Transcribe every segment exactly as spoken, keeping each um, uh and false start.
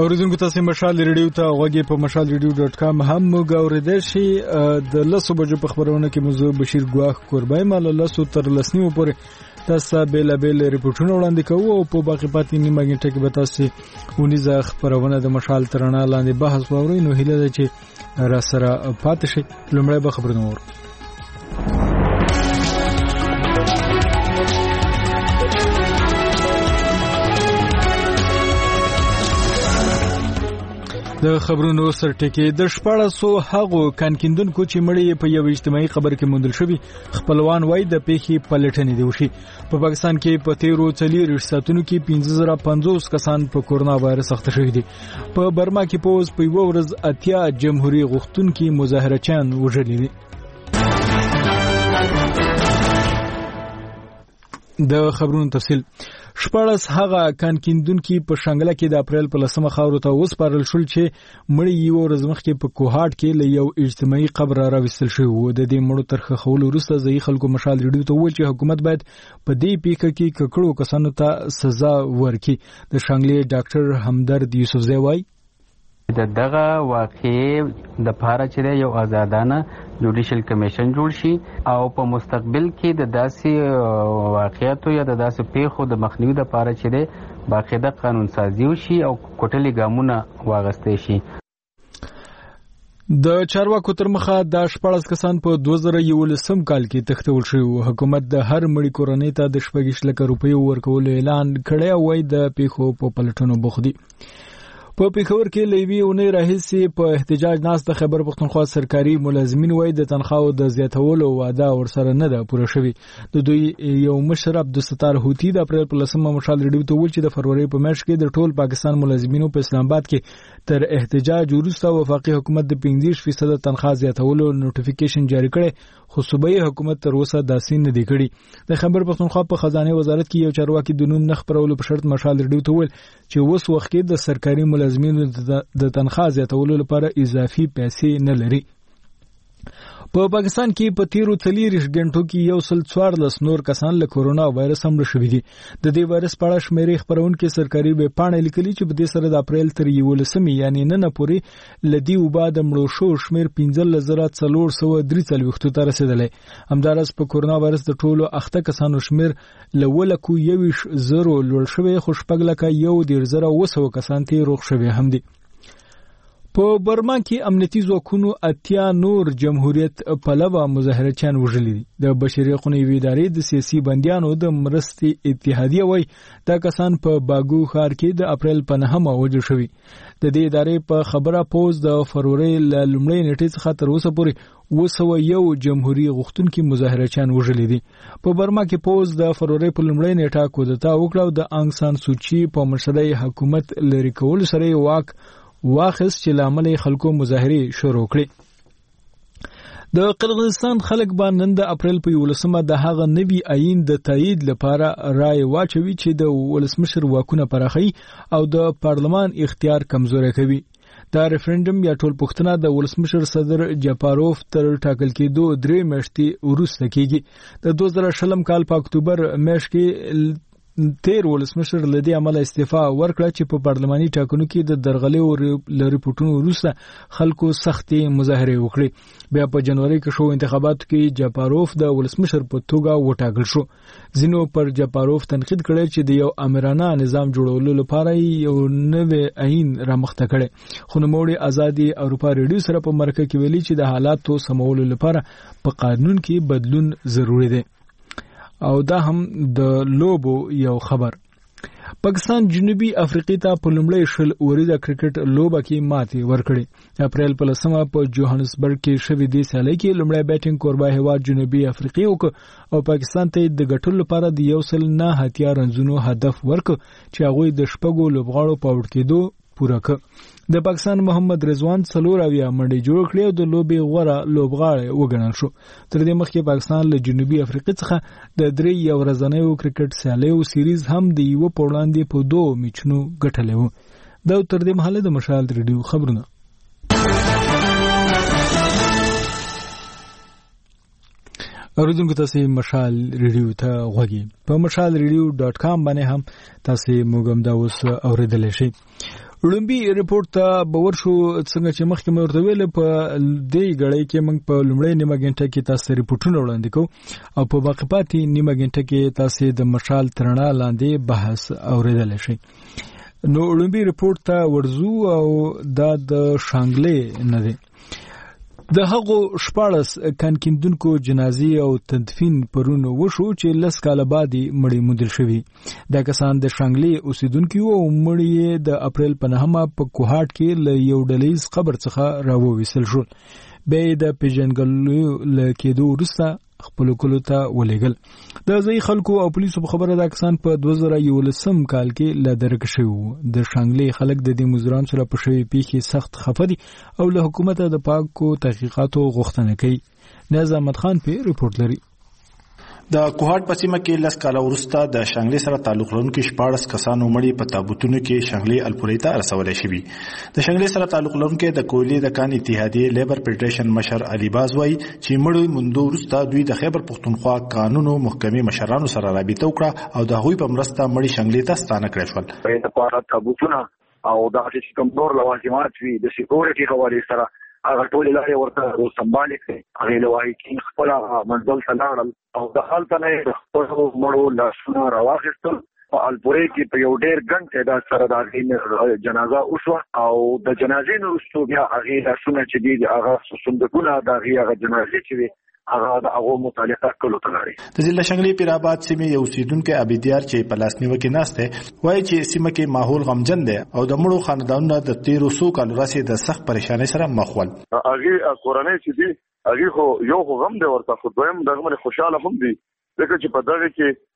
اوریدونکو تاسو مشال ریډیو ته غوږی په مشال ریډیو ډاټ کام هم موږ اوریدل شي. د لسو بجو په خبرونه کې موضوع بشیر ګواخ قربای مال لسو تر لسنیو پورې تاسو بیل بیل ریپورتونه وړاندې کوو او په باقي پاتې نیمه غنټه کې به تاسو ونیزه خبرونه د مشال ترانه لاندې بحث ووري. نو هیله ده چې را سره پاتې شي. لومړی به خبرونه وورو. د خبرونو سرټکی د شپاړسو هغو کانکیندونکو چې مړی په یو اجتماعي خبر کې موندل شوی خپلوان وای د پیښې پلټنې دی وشي. په پاکستان کې په تیرو څلور ساعتونو کې پنځه زره پنځوس کسان په کورونا وایرس اخته شوي دي. په برما کې پوز په یو ورځ اتیا جمهوریت غوښتونکي مظاهرچیان وژلي دي. د خبرونو تفصیل شپاړس هغه کانکیندونکو په شانګله کې د اپریل په لسمه خاورو ته وسپارل شول چې مړی یو ورځ مخکې په کوهاټ کې له یو اجتماعي قبر راوستل شوی و. د دې مړو تر خښولو وروسته ځای خلکو مشال ریډیو ته وویل چې حکومت باید په دې پیښه کې ککړو کسانو ته سزا ورکړي. د شانګلې ډاکټر همدرد یوسفزی وایي د دغه واقعې د پاره چې یو آزادانه جوډیشل کمیشن جوړ شي او په مستقبل کې د داسې واقعیتو یا د داسې پیښو د مخنیوي د پاره چې باقاعده قانون سازي وشي او کوټلي ګامونه واغستې شي. د چارواکو تر مخه د شپاړس کسان په دوه زره یولسم کال کې تختول شوی. حکومت د هر مړي کورنۍ ته د شپږ لک روپیو ورکولو اعلان کړی وای. د پیښو په پلټنو بوخدي. په پیښور کې لوی اونۍ راهیسې په احتجاج ناس د خیبر پښتونخوا سرکاري ملازمین وای د تنخواو د زیاتولو وعده ورسره نه ده پوره شوی. د دوی یو مشر عبدالستار هوتی د اپریل په لسمه مشال ریډیو ته ویل چې د فروری په میاشت کې د ټول پاکستان ملازمینو په اسلام آباد کې تر احتجاج وروسته وفاقي حکومت د پنځه فیصد تنخواه زیاتولو نوټیفیکیشن جاری کړي، خو صوبایي حکومت تر اوسه داسې نه دی کړی. د خیبر پښتونخوا په خزانه وزارت کې یو چارواکي د نوم نه خبرولو په شرط مشال ریډیو ته ویل چې اوس وخت کې د سرکاري ملازمینو د تنخواه زیاتولو لپاره اضافي پیسې نه لري. په پاکستان کې په تیرو څلور غنټو کې یو سل څوارلس نور کسان له کورونا وایرس هم شوي دي. د دې وایرس په اړه شمیرې خبرونکو سرکاري ویب پاڼه لیکلي چې په دې سره د اپریل تر یولسمې یعنی نن پورې لدی وبا د مړو شو شمیر پنځه زره څلور سوه درې څلوېښت ته رسیدلی. همدارس په کورونا وایرس د ټولو اخته کسانو شمیر له ولکو یویش زرو لوړ شوی، خو شپږ لکه یو دېرش زره اوه سوه کسان ته روغ شوي هم دي. په برما کې امنیتي ځواکونو اتیا نور جمهوریت پلوه مظاهرچیان وژلي دي. د بشري حقوقو ادارې د سیاسي بندیانو د مرستې اتحادیه وایي دا کسان په باګو ښار کې د اپریل په نهمه وژل شوي. د دې ادارې په خبره پوز د فروری له لومړۍ نیټې څخه تر اوسه پورې اوه سوه یو جمهوریت غوښتونکي مظاهرچیان وژلي دي. په برما کې پوز د فروری په لومړۍ نیټه کودتا وکړه او د انګ سان سوچي په مشرۍ حکومت لري کول سره واک واخص چې لامل خلکو مظاهره شروع کړي. د قرغیزستان خلک باندې نن د اپریل په یولسمه د هغه نوي آئین د تایید لپاره رائے واچوي چې د ولسمشر واکونه پراخي او د پارلمان اختیار کمزوري کوي. دا ریفرندم یا ټول پښتنه د ولسمشر صدر جاپاروف تر ټاکل کېدو درې میاشتې وروسته کیږي. د دوه زره شلم کال په اکتوبر میاشت کې تیر ولسمشر لدی عمل استعفا ورکړه چې په پارلماني ټاکنو کې د درغلې ریپورتونو وروسته خلکو سختي مظاهره وکړي. بیا په جنوري کې شو انتخاباتو کې جاپاروف د ولسمشر په توګه وټاکل شو. ځینو پر جاپاروف تنقید کړی چې د یو امرانه نظام جوړولو لپاره یو نوې آئین رامخته کړي. خو نوموړي ازادي اروپا ریډیو سره په مرکه کې ویلي چې د حالاتو سمولو لپاره په قانون کې بدلون ضروری دی. او دا هم د لوبو یو خبر. پاکستان جنوبي افریقا ته په لومړی شل اوریزه کرکټ لوبه کې ماتې ورکړې. اپریل په لسمه په جوهانسبرګ کې شوې دې سیالۍ کې لومړی بیټینګ کوربه هیواد جنوبي افریقا او پاکستان ته د ګټلو لپاره د یو سل نه هتیا رنزونو هدف ورک چې هغه د شپږو لوبغاړو په وړ کېدو پوره کړ. د پاکستان محمد رضوان څلور اویا منډې جوړ کړې او د لوبې غوره لوبغاړی وګڼل شو. تر دې مخکې پاکستان له جنوبي افریقا څخه د درې یو ورځنیو کرکټ سیالیو سیریز هم د یو په وړاندې په دوه میچونو ګټلې وو. دا تر دې مهاله د مشال ریډیو خبرونه. اوریدونکو تاسو مشال ریډیو ته غوږی په مشال ریډیو ډاټ کام باندې هم تاسو موږ هم دا اوس اوریدلی شئ. لومبي ریپورت ته باور شو څنګه چې مخکې مې ورته ویل په دې غړې کې موږ په لومړۍ نیمه غنټه کې تاسو ریپورتونه وړاندې کوو او په باقي پاتې نیمه غنټه کې تاسو د مشال ترنا لاندې بحث اوریدل شي. نو لومبي ریپورت ته ورزو او دا د شانګلې نه دی. د هغو شپاړس کانکیندونکو جنازي او تدفین پرون وشو چې لس کاله بعد مړی موندل شوی. دا کسان د شانګلې اوسیدونکو او مړی د اپریل په نهمه په کوهاټ کې له یو ډلیز قبر څخه راوویسل شول. به د پیژنګلو له کېدو وروسته خپل کولو ته ولېګل. د ځای خلکو او پولیسو په خبره دا کسان په دوه زره یولسم کال کې لا درک شوی. د شانګلې خلک د دې مزدوران سره په شوی پیښې سخت خفه دي او له حکومت د پاکو تحقیقاتو غوښتنه کوي. نیاز احمد خان په ریپورت لري. د کوهاټ په سیمه کې لس کاله وروسته د شانګلې سره تعلق لرونکي شپاړس کسانو مړي په تابوتونو کې شانګلې الپورۍ ته رسولای شوي. د شانګلې سره تعلق لرونکي د کویلې د کان اتحادیې لیبر فدریشن مشر علي باز وایي چې مړي موندو وروسته دوی د خیبر پښتونخوا قانونو محکمې مشرانو سره رابطه وکړه او د هغوی په مرسته مړي شانګلې ته ستانه کړل شول. د پاره تابوتونه او د هغې کوم نور لوازمات وي د سکیورټي حوالې سره هغه ټول لارې ورته سمبال کړي. هغه لوایي چې خپل منزل ته لاړل او د حالت نه د خپل مړو لاسونه راواخیستل. په الپورۍ کې په یو ډېر ګڼ تعداد سره د هغې جنازه وشوه او د جنازې نه وروسته بیا هغې لاسونه چې دي هغه صندوقونه د هغې هغه جنازې چې وي هغه د هغو مطالعه کولو ته لاړې. د ضلع شانګلې پیرآباد سیمې یو اوسېدونکی عبیدیار چې په لاس نیوکې ناست دی وایي چې سیمه کې ماحول غمجن دی او د مړو خاندانونه د تیرو څو کالو راهیسې د سخت پریشانۍ سره مخ ول. هغې کورنۍ چې دي هغې خو یو خو غم دی ورته، خو دویم دغه باندې خوشحاله هم دي ځکه چې په دغه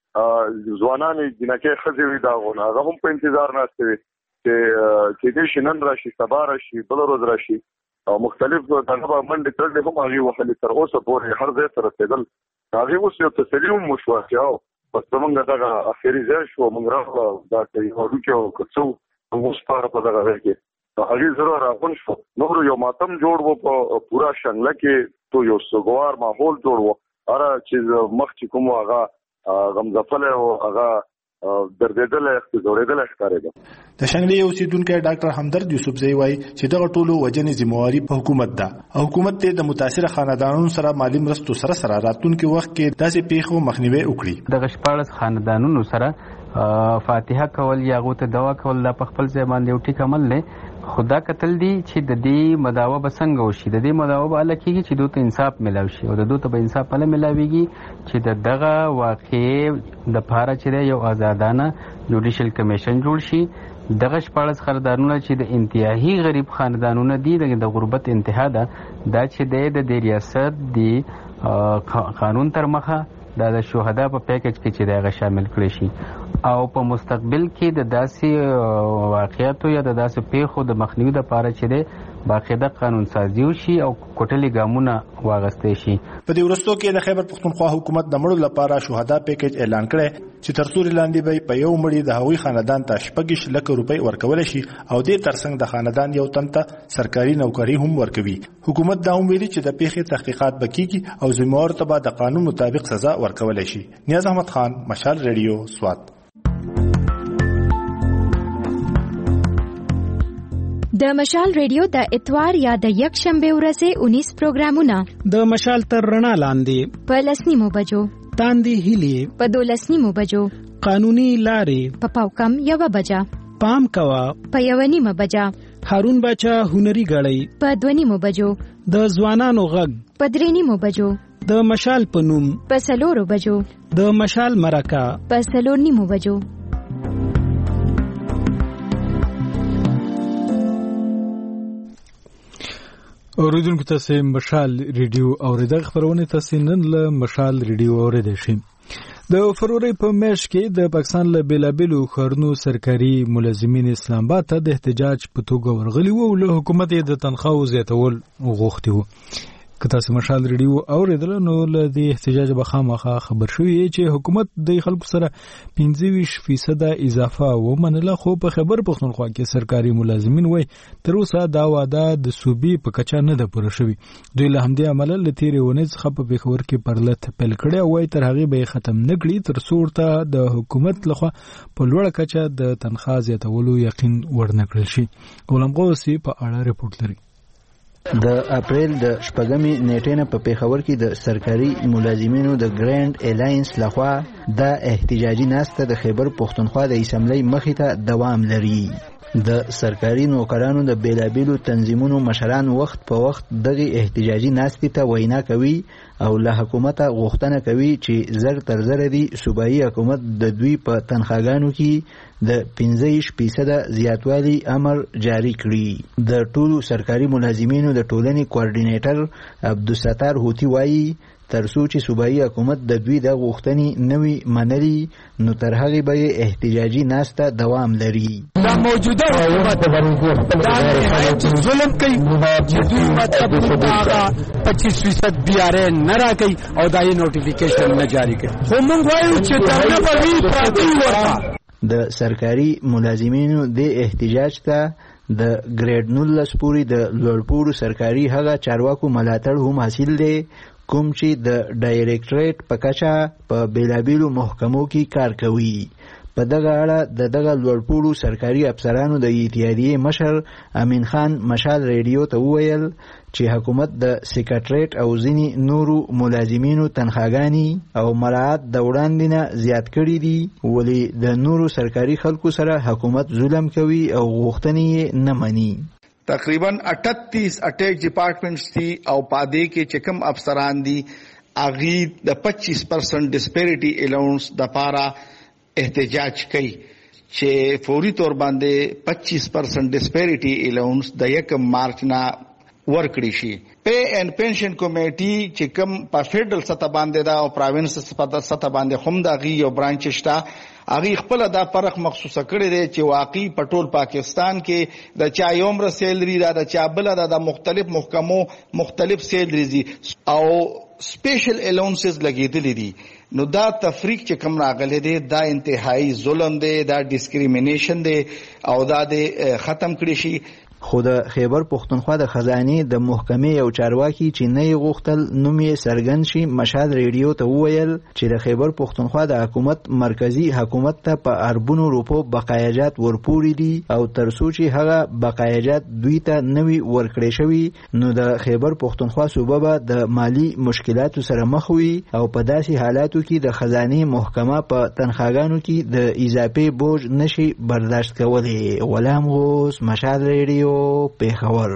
کې ځوانانې جنکۍ ښځې وي د هغو نه هغه هم په انتظار ناستې وي چې کېدای شي نن راشي سبا راشي بله ورځ راشي او مختلف دغه به منډې ترډې هم هغې وهلې تر اوسه پورې هر ځای ته رسېدل. هغې اوس یو تسلي هم وشوه چې او بس زمونږ دغه اخري ځای شو موږ راغله دا که یو هډوکي او که څه موږ وسپاره په دغه ځای کې هغې زړه راغون شو. نور یو ماتم جوړ و په پوره شانګله کې تو یو سوګوار ماحول جوړ و. هره چې مخکې کوم هغه غمزفلی و هغه دردېدلی ځورېدلی ښکارېده. د شانګلې اوسېدونکی ډاکټر همدرد یوسفزی وایي چې دغه ټولو وجنې ذمهواري په حکومت ده او حکومت ته د متاثره خاندانونو سره مالي مرستو سره سره راتلونکي وخت کې داسې پیښو مخنیوی وکړي. دغه شپاړس خاندانونو سره فاتحه کول یا هغو ته دوا کول دا په خپل ځای باندې یو ټیک عمل دی، خو دا کتل دي چې د دې مداوه به څنګه وشي. د دې مداوه به هله کېږي چې دوی ته انصاف میلاو شي او د دوی ته به انصاف هله میلاویږي چې د دغه واقعې دپاره چې دی یو آزادانه جوډیشل کمیشن جوړ شي. دغه شپاړس خاندانونه چې د انتهایی غریب خاندانونه دي د غربت انتها ده دا چې دی د دې ریاست دی قانون تر مخه دا د شهدا په پیکج کې چې دغه شامل کړی شي او په مستقبل کې د داسې واقعیتو یا د داسې پیښو د مخنیوي لپاره چې دی باقاعده قانون سازي وشي او کوټلي ګامونه واغستې شي. په دې وروستو کې د خیبر پښتونخوا حکومت د مړو لپاره شهدا پیکج اعلان کړی چې تر څوري لاندې به په یو مړي د هغوی خاندان ته شپږ لکه روپۍ ورکولی شي او دې ترڅنګ د خاندان یو تن ته سرکاري نوکري هم ورکوي. حکومت دا هم ویلي چې د پیښې تحقیقات به کیږي او ذمهوارو ته به د قانون مطابق سزا ورکولی شي. نیاز احمد خان، مشال ریډیو، سوات. د مشال ریډیو د اتوار یا د یک شنبه ورځې اونیس پروګرامونه د مشال تر رڼا لاندې په لسنیمو بجو، تاندې هیلې په دولسنیمو بجو، قانوني لارې په پاوکم یوه بجه، پام کوا په یوه نیمه بجه، هارون باچا هنري غړی په دوه نیمو بجو، د ځوانانو غږ په درې نیمو بجو، د مشال په نوم په څلورو بجو، د مشال مرکه په څلور نیمو بجو. اوریدونکو تاسو مشال ریډیو اوریدل خبرونه تاسو نن له مشال ریډیو اوریدل شي. د فروری په میاشت کې د پاکستان له بیلابلو ښارونو سرکاري ملازمین اسلام آباد ته د احتجاج په توګه ورغلي وو او له حکومت د تنخواو زیاتول غوښتي وو. که تاسو مشال ریډیو اوریدل نو له دې احتجاج به خامخا خبر شوی چې حکومت د خلکو سره پنځه ویشت فیصد اضافه ومنله، خو په خیبر پښتونخوا کې سرکاري ملازمین وایي تر اوسه دا وعده د صوبې په کچه نه ده پوره شوې. دوی له همدې امله له تېرې اونۍ څخه په پېښور کې پرلت پیل کړی او وایي تر هغې به یې ختم نه کړي تر څو ورته د حکومت لخوا په لوړه کچه د تنخوا زیاتولو یقین ورنه کړل شي. غلام غوث په اړه رپورټ لري. د اپریل د شپږمې نیټې نه په پیښور کې د سرکاري ملازمینو د ګرانډ الاینس لخوا د احتجاجي ناسته د خیبر پښتونخوا د اسمبلی مخې ته دوام لري. د سرکاري نوکرانو د بیلابیلو تنظیمونو مشران وخت په وخت دغه احتجاجي ناستې ته وینا کوي او له حکومته غوښتنه کوي چې زر تر زر دی صوبایي حکومت د دوی په تنخواګانو کې د پنځه ویشت فیصد زیاتوالي امر جاری کړي. د ټولو سرکاري ملازمینو د ټولنې کوارډینیټر عبدالستار هوتی وایي تر څو چې صوبایي حکومت د دوی د غوښتنې نوي منلي نو تر هغې به احتجاجي ناسته دوام لري. دا موجوده حکومت دا نهایت ظلم کوي چې دوی مطلب هغه پچیس فیصد بی آر اے نه راکوي او دا یې نوټیفیکیشن نه جاری کوي. خو موږ وایو چې دغه به وي پراتی ورته. د سرکاري ملازمینو د احتجاج ته د ګریډ نولس پورې د لوړپوړو سرکاري هغه چارواکو ملاتړ هم حاصل دی کوم چې د ډایریکټریټ په کچه په بیلابیلو محکمو کې کار کوي. په دغه اړه د دغه لوړپوړو سرکاري افسرانو د اتحادیې مشر امین خان مشال ریډیو ته وویل چې حکومت د سیکریټریټ او ځینې نورو ملازمینو تنخواګانې او مراعات د وړاندې نه زیات کړي دي ولې د نورو سرکاري خلکو سره حکومت ظلم کوي او غوښتنې یې نه مني. تقریباً اٹھتیس اٹیچ ڈپارٹمنٹس تھی او پادے کے چکم افسران دی آغی دا پچیس پرسنٹ ڈسپیریٹی الاؤنس دا پارا احتجاج کئی چے فوری طور باندے پچیس پرسنٹ ڈسپیریٹی الاؤنس دا یکم مارچ نا ورکڑی شی. پے اینڈ پینشن کمیٹی چکم پا فیڈرل سطح باندے دا او پراوینس سطح باندے خم دا غی او برانچ شتا اغي خپل دا فرق مخصوصه کړی دی چې واقعي په ټول پاکستان کې د چا یومره سیلري دا د چا بل دا د مختلف محکمو مختلف سیلریز او سپیشل الاونسز لګیدلې دي. نو دا تفریق چې کوم راغلی دی دا انتهایی ظلم دی، دا ډیسکریمینیشن دی او دا د ختم کړی شي. خو د خیبر پښتونخوا د خزانې د محکمې یو چارواکي چې نه یې غوښتل نوم یې څرګند شي مشال ریډیو ته وویل چې د خیبر پښتونخوا د حکومت مرکزی حکومت ته په اربونو روپو بقایاجات ورپوري دي او تر څو چې هغه بقایاجات دوی ته نوي ورکړی شوي نو د خیبر پښتونخوا صوبه به د مالی مشکلاتو سره مخ وي او په داسې حالاتو کې د خزانې محکمه په تنخواګانو کې د اضافي بوج نشي برداشت کولی. غلام غوث مشال ریډیو پیښور.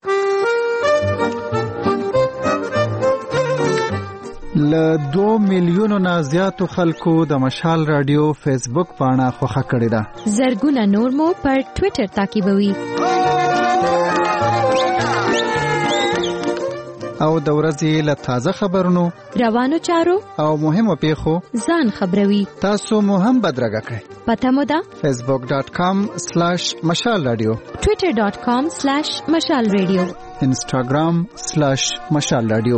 له دو میلیونو نه زیاتو خلکو د مشال رادیو فیسبوک پاڼه خوښه کړې ده. زرګونه نور مو پر ټوئیټر تعقیبوي او د ورځې له تازه خبرونو روانو چارو او مهمو پیښو ځان خبروي. تاسو مو هم بدرګه کړئ. پته مو ده فیسبوک ډاٹ کام سلیش مشال رادیو، ټوئیټر ډاٹ کام سلیش مشال رادیو، انسټاګرام سلیش مشال رادیو.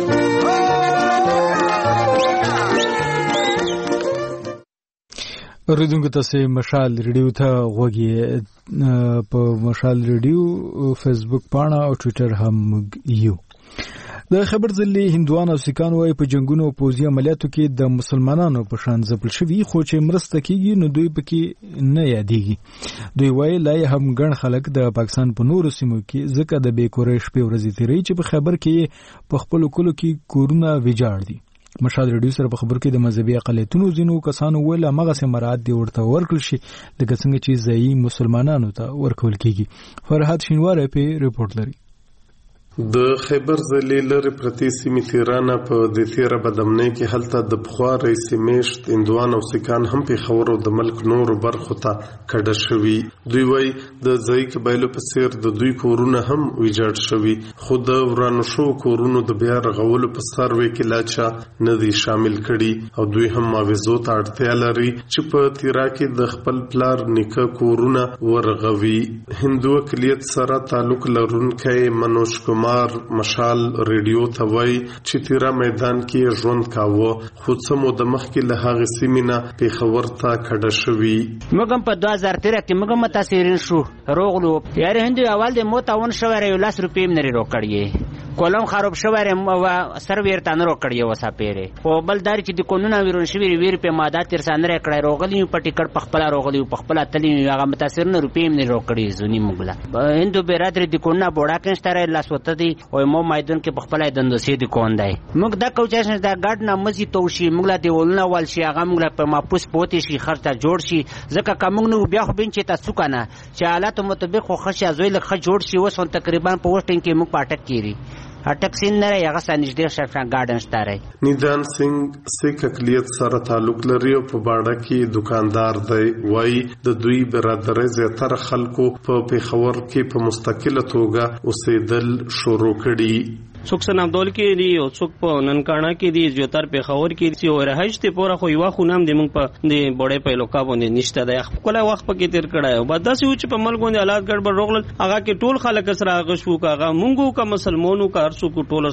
اوریدونکو تاسو مشال ریډیو ته غوږی په مشال ریډیو فیسبوک پاڼه او ټوئیټر هم یو. د خبر ځلې هندوان او سیکان وای په جنگونو او پوځي عملیاتو کې د مسلمانانو په شان ځپل شوي خو چې مرسته کیږي نو دوی پکې نه یادېږي. دوی وای لای هم ګڼ خلک د پاکستان په نورو سیمو کې ځکه د بې کورۍ شپې ورځې تیري چې په خبر کې په خپل کلو کې کورونه ویجاړ دي. مشال ریډیو سره په خبر کې د مذهبي اقلیتونو ځینو کسانو ویل هغه سمرات دی ورته ورکړل شي لکه څنګه چې ځایي مسلمانانو ته ورکول کیږي. فرحات شینواره په ریپورت لري. د خیبر ضلع لرې پرتې سیمې تیرانه په د تیره بدامنۍ کې هلته د پخوا رئیس میشت هندوان او سیکان هم پېښور او د ملک نورو برخو ته کډه شوي. دوی وایي د ځایي قبایلو په څېر د دوی کورونه هم ویجاړ شوي خو د ورانو شوو کورونو د بیا رغولو په سروې کې لا چا نه دي شامل کړي او دوی هم معاوضو ته اړتیا لري چې په تیرا کې د خپل پلار نیکه کورونه ورغوي. هندو اقلیت سره تعلق لرونکی منوج کمار شمار مشال ریډیو ته وای چې تیرا میدان کې ژوند کاوه خو څمو د مخ کې له هغه سیمینه پیښور ته کډه شوی. موږ هم په دوه هزار تیرا کې موږ متاثرین شو روغلو یاره هندي اول د موتاون شو ورې لاس روپیم نری روکړی کولم خراب شو ورې سرویر تان روکړی وسا پیره او بل دار چې د قانون ویرون شوی ویر په ماده تر سانره کړی روغلی په ټیکټ په خپل روغلی په خپل تلی هغه متاثرین روپیم نری روکړی زونی موږ هندو برادر د قانون بوډا کنستره لاس وته دی او مو میدان کې په خپل دندوسی د کوندای موږ د کوچاشن د ګډ نه مزي توشي موږ لا دی ولنه ول شي هغه موږ په ماپوس پوتې شي خرڅه جوړ شي ځکه کوم نو بیا خو بین چې تاسو کنه چې حالات مطابق خو خشه زوی له خ جوړ شي وسون تقریبا په وټینګ کې موږ پټک کیری اټک سین نه هغه سنجدي شفان ګارډن ستاره نیدان سنگ سیک اقلیت سره تعلق لري او په باډه کې دکاندار دی وای د دوی برادرۍ زیاتره خلکو په پیښور کې په مستقله توګه اوسېدل شروع کړي. څوک سنام دول کې دی او څوک په ننکانا کې دی زیاتر په خبر کې دی او رهایش ته پورا خو یو خو نام د موږ په د بډې په لوکا باندې نشته د خپل وخت په کې تیر کړه او بعد داسې چې په ملک باندې حالات ګډوډ روغل هغه کې ټول خلک سره هغه شو کاغه مونږو کا مسلمانانو کا ارسو کو ټول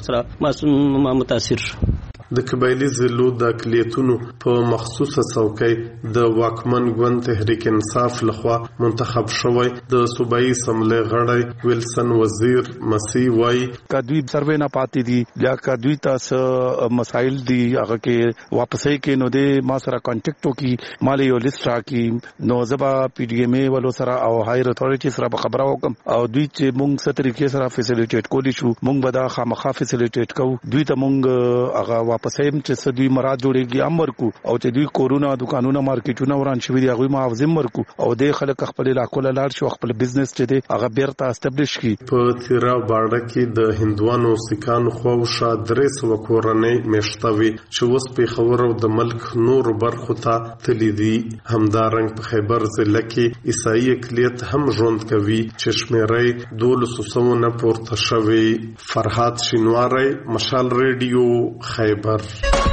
سره متاثر شو. د قبایلی ضلعو د اقلیتونو په مخصوصه څوکۍ د واکمن ګوند تحریک انصاف لخوا منتخب شوی د صوبایي اسمبلی غړی ویلسن وزیر مسیح وای کدوی سروې نه پاتې دي یا کدوی تاسو مسائل دي هغه کې واپسې کې نو د ما سره کانټیکټ وکي مالي یو لیست راکي نو زبا پی ډی ایم ای ولو سره او هایر اتھارټی سره خبره وکم او دوی چې مونږ ست طریقې سره فیسیلیټیټ کولی شو مونږ به دا خامخا فیسیلیټیټ کوو دوی ته مونږ هغه واپس هم چې سدوی مراد جوړيږي امر کو او چې دوی کورونا دکانونه مارکیټونه وران شوی دی هغه معاوضه مرکو او د خلک خپل علاقو لاړ شو خپل بزنس چې دی هغه بیرته استابلیش کی. په تیرا باډه کې د هندوانو سکانو خو شادرې سو کورنۍ مشتوي چې وس په خبر او د ملک نور برخو ته تللی دي. همدارنګ په خیبر ضلع کې عیسائی اقلیت هم ژوند کوي چې شمیرې دولس سوونه پورته شوی. فرحات شینواری مشال ریډیو خیبر.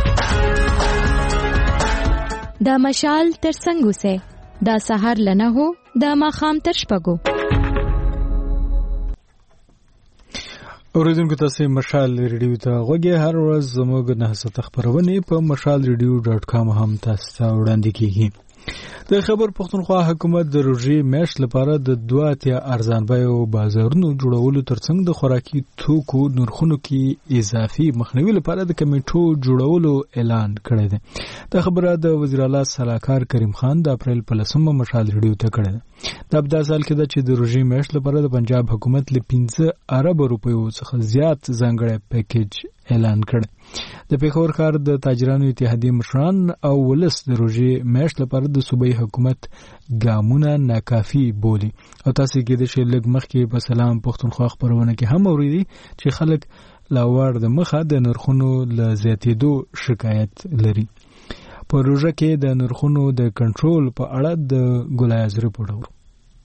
دا مشال تر څنګه سه دا سحر لنه هو دا ماخام تر شپګو. اوریدونکو تاسو مشال ریډیو ته غوږی هر ورځ زموږ نه ست خبرونه په مشال ریډیو ډاټ کام هم تاسو ته وړاندې کیږي. د خبر پښتونخوا حکومت د روزي میاشت لپاره د دوه اتیا ارزان بیو بازارونو جوړولو ترڅنګ د خوراکي توکو نرخونو کې اضافي مخنیوي لپاره د کمیټو جوړولو اعلان کړی دی. د خبره د وزیر اعلی صلاحکار کریم خان د اپریل په لسمه مشال ریډیو ته کړی دی. د ابدا سال کې د چې د روزي میاشت لپاره د پنجاب حکومت له پنځه ارب روپیو څخه زیات ځانګړی پیکیج اعلان کړ. د پیښور ښار د تاجرانو اتحادیې مشران او ولس د روزي میاشت لپاره د صوبایي حکومت ګامونه ناکافي بولي او تاسو کې د شلګ مخکې په سلام پښتونخوا خبرونه کې هم اوریدي چې خلک لاوړ د مخه د نرخونو ل زیاتېدو شکایت لري. په روزه کې د نرخونو د کنټرول په اړه د ګلایز ریپورت ورو.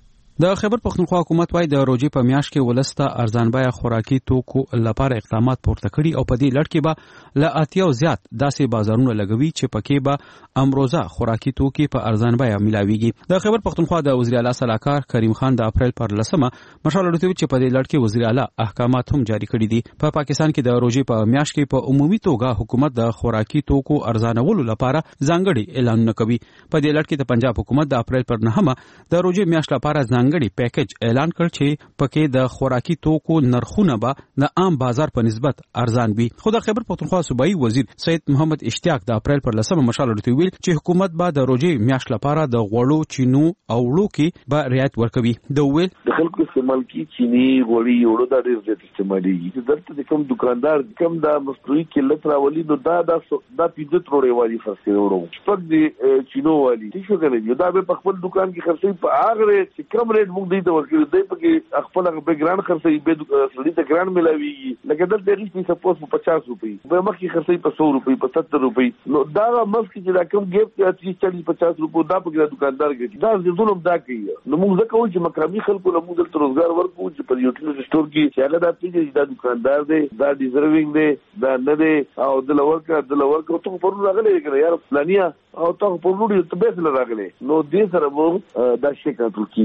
د خیبر پښتونخوا حکومت وايي د روزي په میاشت کې ولسته ارزان بیه خوراکي توکو لپاره اقدامات پورته کړي او په دې لړ کې به له اتیاو زیات داسې بازارونه لګوي چې پکې به امروزه خوراکي توکي په ارزان بیه ملاويږي. د خیبر پښتونخوا د وزیر اعلی صلاحکار کریم خان د اپریل پر لسمه مشال ورته چې په دې لړ کې وزیر اعلی احکامات هم جاری کړي دي. په پا پاکستان کې د روزي په میاشت کې په عمومي توګه حکومت د خوراکي توکو ارزانولو لپاره ځانګړي اعلانونه کوي. په دې لړ کې د پنجاب حکومت د اپریل پر نهمه د روزي میاشت لپاره ځانګړي پیکیج اعلان کړ چې پکې د خوراکي توکو نرخونه به د عام بازار په نسبت ارزان وي. خو د خیبر پښتونخوا صوبایي وزیر سید محمد اشتیاق د اپریل پر لسمه مشال ورته ویل چې حکومت به د روزي میاشت لپاره د غوړو چینو او وړو کې به رعایت ورکوي. د ویل د خلکو استعمال کی چینی غوړي وړو د ډېر زیات استعمالي چې درته د کوم دکاندار کم د مصنوعي قلت راولي نو دا د د پیډ تروړې والی فرصت وړو شپږ د چینو والی چې شو کنه دا به په خپل دکان کې خرڅي په هغه چې کم ریټ موږ دی ته ورکړي دی پکې خپل بیک ګراوند خرڅي به سړي ته ګراوند ملاوي لکه دلته ریښتې سپوز په پچاس روپۍ به مخکې خرڅي په سو روپۍ په ستر روپۍ نو دا مخکې چې دا کم ګیپ چې چالیس پچاس روپۍ دا پکې دکاندار ګټي دا ځینوم دا کوي نو موږ ځکه وایو چې مقامي خلکو له موږ ته روزګار ورکو چې په یوټیلیټي سٹور کې چې هغه دا پیږي دا دکاندار دی دا ډیزرvinګ دی دا نه دی او د لورکا د لورکا ته په ورو راغلی کړه یار پلانیا او ته په ورو ته به سره راغلی نو دې سره مو دا شي کنټرول کیږي. خو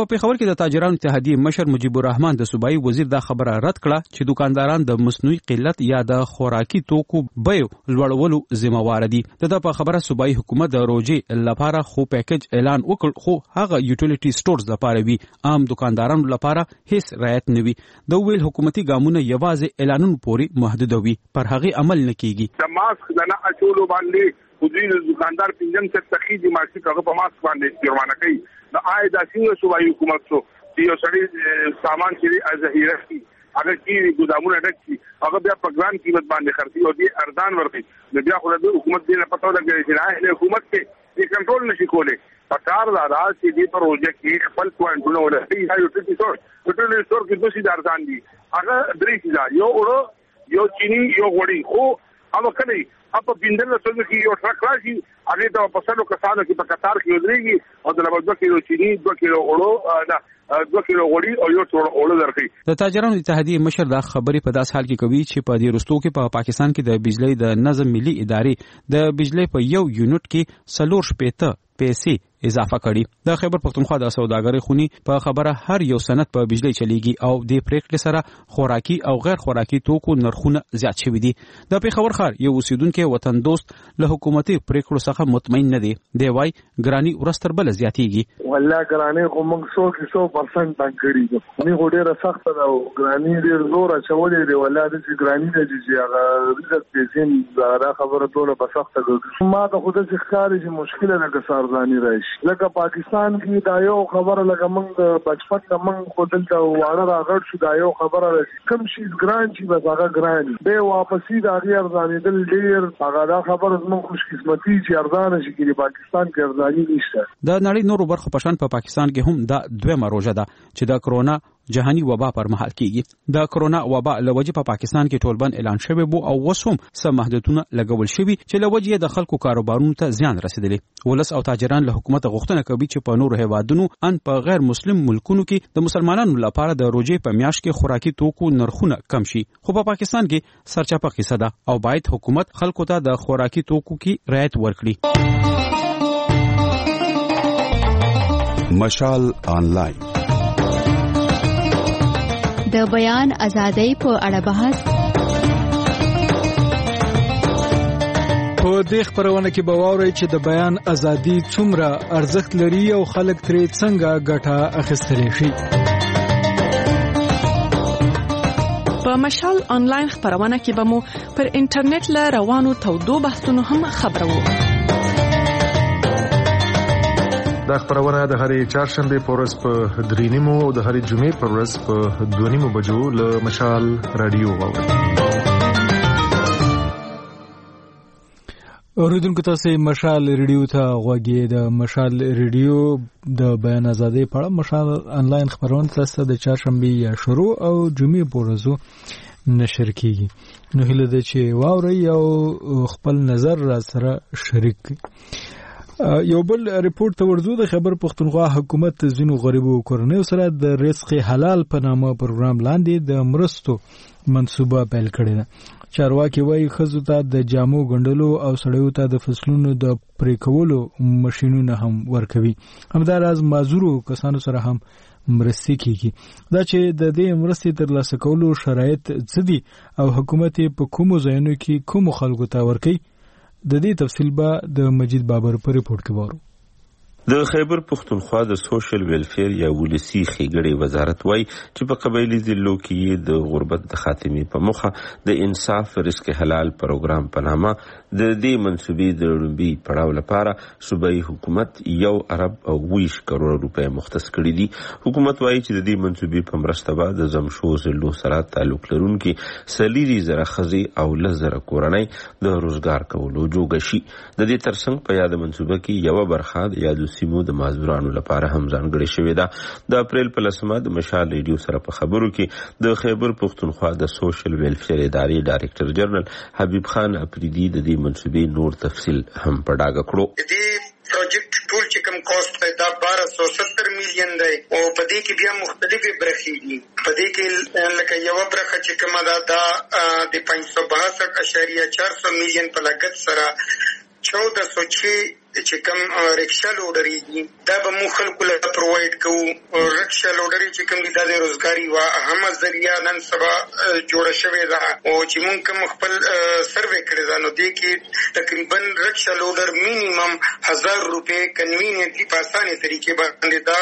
په پیښور کې د تاجرانو اتحادیې مشر مجیب الرحمن د صوبایي وزیر دا خبره رد کړه چې دکانداران د مصنوعي قلت یا د خوراکي توکو بیو لوړولو ذمہوار دي. د په خبره صوبایي حکومت د روزي لپاره خو پیکج اعلان وکړ خو هغه یوټیلیټي سټورز لپاره وی عام دکاندارانو لپاره هیڅ رعایت نه وي. د ویل حکومتي ګامونه یوازې اعلانونو پورې محدود وي پر هغه عمل نه کیږي. د ماسک د نه اچولو باندې خودي دکاندار پنځم څخه تخیجی ماسک هغه په ماسک باندې جرمانه کوي. د آی د سیمه صوبایي حکومت سو یو سړي سامان چې ظاهره کی هغه کی ګدامونه ډک کی هغه بیا په ګران قیمت باندې خرڅي او دې اردان ورکړي. نو بیا خو د حکومت دې نه پتو لګي چې نه حکومت کې دې کنټرول نشي کولای. پکار دا راځي چې دې پروژه کې خپل پوینټونه ولري. یو ټکی څور ټکی څور کې دوی د اردان دي هغه درې چې یو اورو یو چینی یو غوړي خو هغه کله اپ بندل څنګه کې یو ټرک راشي هغه ته په سلو کسانو کې په قطار کې ودرېږي او د لږ دوه کیلو چینی دوه کیلو اورو نه دوه کیلو غوړي او یو څور اورو درکې. د تاجرانو اتحادیې مشر دا خبرې په داس حال کې کوي چې په دې رستو کې په پا پاکستان کې د بجلی د نظم ملي ادارې د بجلی په یو یونټ کې څلور شپېته پیسې اضافه کړي. د خیبر پښتونخوا د سوداګرۍ خونی په خبره هر یو سند په بجلی چلیږي او د پریکړې سره خوراکي او غیر خوراکي توکو نرخونه زیات شوي دي. د پیښور ښار یو اوسیدونکو وطن دوست له حکومتي پریکړو څخه مطمئن نه دی. دی وايي ګرانی ورستر بل زیاتېږي. والله ګرانی خو موږ څو کې څو پرسنټ باندې کړی دي. موږ ډېر سخت ده او ګرانی ډېر زور اچولې دی. والله د ګرانی د چې هغه رزق پیسې دا خبره ټوله په سخت ده. ما ته خو د ښکاري چې مشکله ده که سارځاني راشي. لکه پاکستان کې دا یو خبره لکه موږ د بچپن نه موږ خو دلته واړه راغړ شو دا یو خبره راځي کوم شي ګران شي بس هغه ګران به واپسی دا غي ارزانېدل ډیر هغه دا خبره موږ خوش قسمتي چې ارزانه شي کې پاکستان کې ارزاني نشته. د نړۍ نورو برخو په شان په پاکستان کې هم دا دویمه روزه ده چې د کرونا جهاني وبا پر مهال کېږي. د کرونا وبا لوجه په پاکستان کې ټولبند اعلان شوی بو او وسوم سم محدودونه لګول شوی چې لوجه د خلکو کاروبارونو ته زیان رسیدلی. ولس او تاجران له حکومت غوښتنه کوي چې په نورو هیوادونو ان په غیر مسلم ملکونو کې د مسلمانانو لپاره د روزي په میاشت کې خوراکي توکو نرخونه کم شي. خو په پاکستان کې سرچپه قصه ده او باید حکومت خلکو ته د خوراکي توکو کې رعایت ورکړي. مشال آنلاین د بیان ازادۍ په اړه بحث. په دې خبرونه کې به واورئ چې د بیان ازادي څومره ارزښت لري او خلک ترې څنګه ګټه اخیستلی شي. په مشال آنلاین خبرونه کې به مو پر انټرنیټ له روانو تودو بحثونو هم خبرو. دا خبرونه د هرې چهارشنبه په ورځ په درې نیمو او د هرې جمعې په ورځ په دوه نیمو بجو له مشال رادیو واورئ. اوریدونکو تاسو مشال ریډیو ته غوږی. د مشال ریډیو د بیان ازادۍ په اړه مشال آنلاین خبرونه تاسو د چهارشنبه یا شروع او جمعې په ورځو نشر کیږي. نو هیله ده چې واورئ او خپل نظر را سره شریک کړئ. یو بل ریپورت ته ورځو. د خیبر پښتونخوا حکومت ځینو غریبو کورنیو سره د رزق حلال په نامه پروګرام لاندې د مرستو منصوبه پیل کړې ده. چارواکي وايي ښځو ته د جامو ګنډلو او سړیو ته د فصلونو د پرې کولو ماشینونه هم ورکوي. همداراز معذورو کسانو سره هم مرستې کیږي. دا چې د دې مرستې ترلاسه کولو شرایط څه دي او حکومت په کومو ځایونو کې کومو خلکو ته ورکوي، د دې تفصیل به د مجید بابر په ریپورت کې وارو. د خیبر پښتونخوا د سوشل ویلفیر یا ولسی ښېګړې وزارت وایي چې په قبایلي ضلعو کې د غربت د خاتمې په موخه د انصاف رزق حلال پروګرام په نامه د دې منصوبې د لومړي پړاو لپاره صوبایي حکومت یو ارب او ویش کروڑ روپۍ مختص کړي دي. حکومت وایي چې د دې منصوبې په مرسته به د زمشو ضلعو سره تعلق لرونکي څلېري زره ښځې او لس زره کورنۍ د روزګار کولو جوګه شي. د دې ترڅنګ په یاده منصوبه کې یوه برخه د یادو سیمو د مازدورانو لپاره هم ځانګړې شوې ده. د اپریل په لسمه د مشال ریډیو سره په خبرو کې د خیبر پښتونخوا د سوشل ویلفیر ادارې ډایرکټر جنرال حبیب خان اپریدي د دې منصوبې نور تفصیل هم په ډاګه کړو. دې پروجیکټ ټول چې کوم کوست دی دا بارہ سو ستر میلیون دی او په دې کې بیا مختلفې برخې دي. په دې کې لکه یو برخه چې کومه ده دا د پنځه سوه باسټ اشاریه چار سو میلیون په لګښت سره چودہ سو چھ چې کوم رکشا لوډري دي دا به مو خلکو له پرووایډ کوو. رکشا لوډري چې کوم دي دا د روزګاري وا اهمه ذریعہ نن سبا جوړه شوې ده او چې مونږ کوم خپل سروې کړی دا نو دی کې تقریبا رکشا لوډر مینیمم هزار روپے کنوینینټلی په اسانه طریقې باندې دا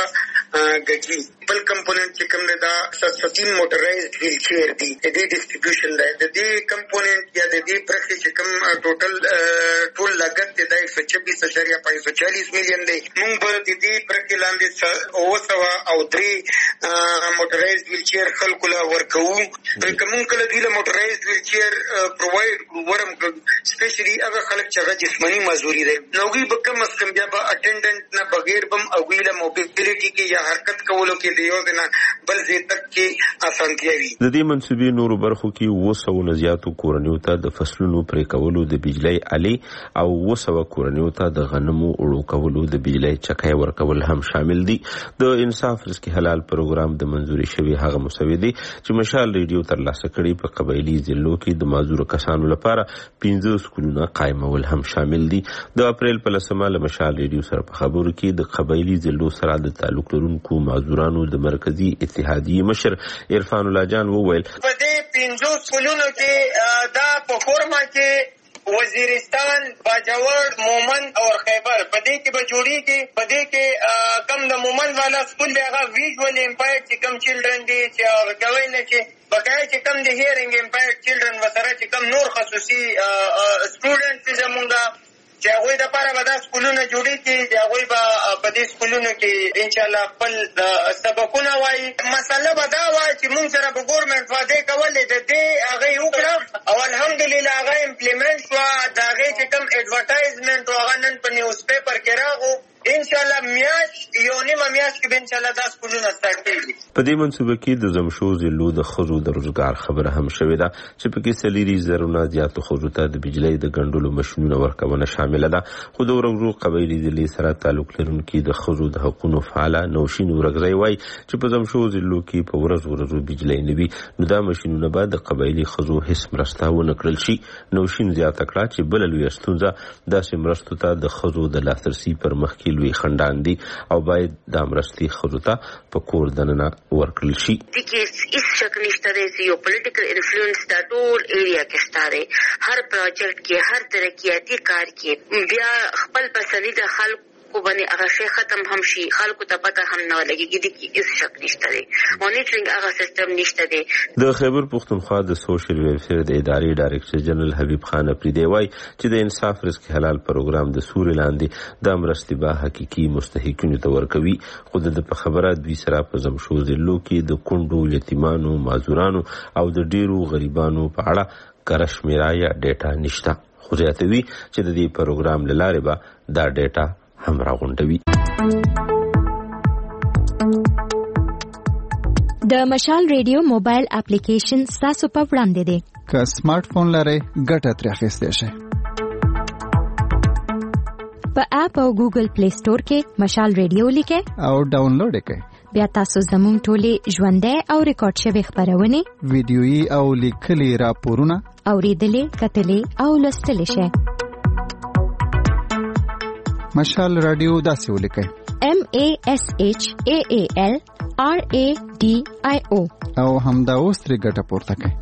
ګټي. بل کمپوننت چې کوم دی دا سسټین موټرایزډ ویل چیر دی د دې ډیسټریبیوشن دی د دې کمپوننت یا د دې برخې چې کوم ټوټل ټول لاګت دی دا ایک سو چوبیس اشاریه پنځه سو چالیس میلیون دی. موږ به د دې برخې لاندې اوه سوه او درې موټرایزډ ویل چیر خلکو له ورکوو. کوم کله دوی له موټرایزډ ویل چیر پرووایډ ورم سپیشلی هغه خلک چې هغه جسمانی معذوري دی نو دوی به کم از کم بیا به اټینډنټ نه بغیر بم او دوی له موبیلیټي کې یا حرکت کولو کې د یو نه بل ځای تک کې اسانتیا وي. د دې منصوبې نورو برخو کې اوه سوه نه زیاتو کورنیو ته د فصلونو پرې کولو د بجلی الې او اوه سوه کورنیو ته د غنمو اوړو کولو د بجلی چکۍ ورکول هم شامل دي. د انصاف رزق حلال پروګرام د منځوري شوی هغه مسودې چې مشال ریډیو ترلاسه کړي په قبایلی ضلعو کې د معذور کسانو لپاره پنځه سکولونه قائمول هم شامل دي. د اپریل په لسمه له مشال ریډیو سره په خبرو کې د قبایلی ضلعو سره د تعلق لرونکو معذورانو د مرکزی اتحادیې مشر عرفان الله جان وویل په دې پنځه سکولونو کې دا په فورما کې وزیرستان، باجوړ، مومند او خیبر په دې کې به جوړیږي. په دې کې کم د مومند والا سکول دی هغه ویژوال امپایر چې کم چلډرن دي چې هغه کوي نه چې بقای چې کم د هیرینګ امپایر چلډرن وسره چې کم نور خصوصي سټوډنټس زمونږه چې هغوی دپاره به دا سکولونه جوړېږي چې هغوی به په دې سکولونو کې انشاءالله خپل سبقونه وایي. مسله به دا وه چې مونږ سره به ګورمنټ وعدې کولې د دې هغه یې وکړه او الحمدلله هغه امپلیمنټ شوه. د هغې چې کوم اډورټایزمنټ و هغه نن په نیوز پیپر کې راغو. انشاءالله میاشت یو نیمه میاشت کې به انشاءالله دا سکولونه سټارټ کېږي. په دې منصوبه کې د زمشو ضلعو د ښځو د روزګار خبره هم شوې ده چې پکې څلېري زرونه زیاتو ښځو ته د بجلۍ د ګنډلو ماشینونه ورکونه شامله ده. خو د ورغزو قبایلي ضلعې سره تعلق لرونکي د ښځو د حقونو فعاله نوشین ورغزی وایي چې په زمشو ضلعو کې په ورځ ورځو بجلۍ نه وي نو دا ماشینونه به د قبایلي ښځو هیڅ مرسته ونه کړل شي. نوشین زیاته کړه چې بله لویه ستونزه داسې مرستو ته د ښځو د لاسرسي پر مخ کې لوی خنډان دي او باید دا مرستې ښځو ته په کور دننه ورکړل شي. دې کې هیڅ شک نشته دی چې یو پولیټیکل انفلوئنس دا ټول ایریا کې شته دی. هر پروجیکټ کې هر ترقیاتي کار کې بیا خپل پسندیده خلکو کو باندې هغه شی ختم هم شي خلکو ته پته هم نه لګيږي د هیڅ شک نشته دی. مانیټرینګ هغه سیستم نشته دی. د خیبر پښتونخوا د سوشل ویلفیر د ادارې ډایریکټر جنرال حبیب خان اپریدی وایي چې د انصاف رزق حلال پروګرام د سوري لاندې د مرستې به حقيقي مستحقینو ته ورکوي. خو د په خبره دوی سره په زمشو ضلعو کې د کونډو یتیمانو معذورانو او د ډیرو غریبانو په اړه کره شمیره یا ډیټا نشته. خو زیاتوي چې د دې پروګرام له لارې به دا ډیټا هم راغونډوي. د مشال ریډیو موبایل اپلیکیشن ستاسو په وړاندې دی. که سمارټ فون لرئ ګټه ترې اخیستی شئ. په اپ او ګوګل پلی سٹور کې مشال ریډیو لیکئ او ډاونلوډ یې کړئ. بیا تاسو زموږ ټولې ژوندۍ او ریکارډ شوې خبرونه ویډیويي او لیکلي راپورونه اوریدلې کتلې او لوستلې شئ. مشال رادیو داسې ولیکئ M A S H A A L R A D I O او همدا اوس ترې ګټه پورته کړئ.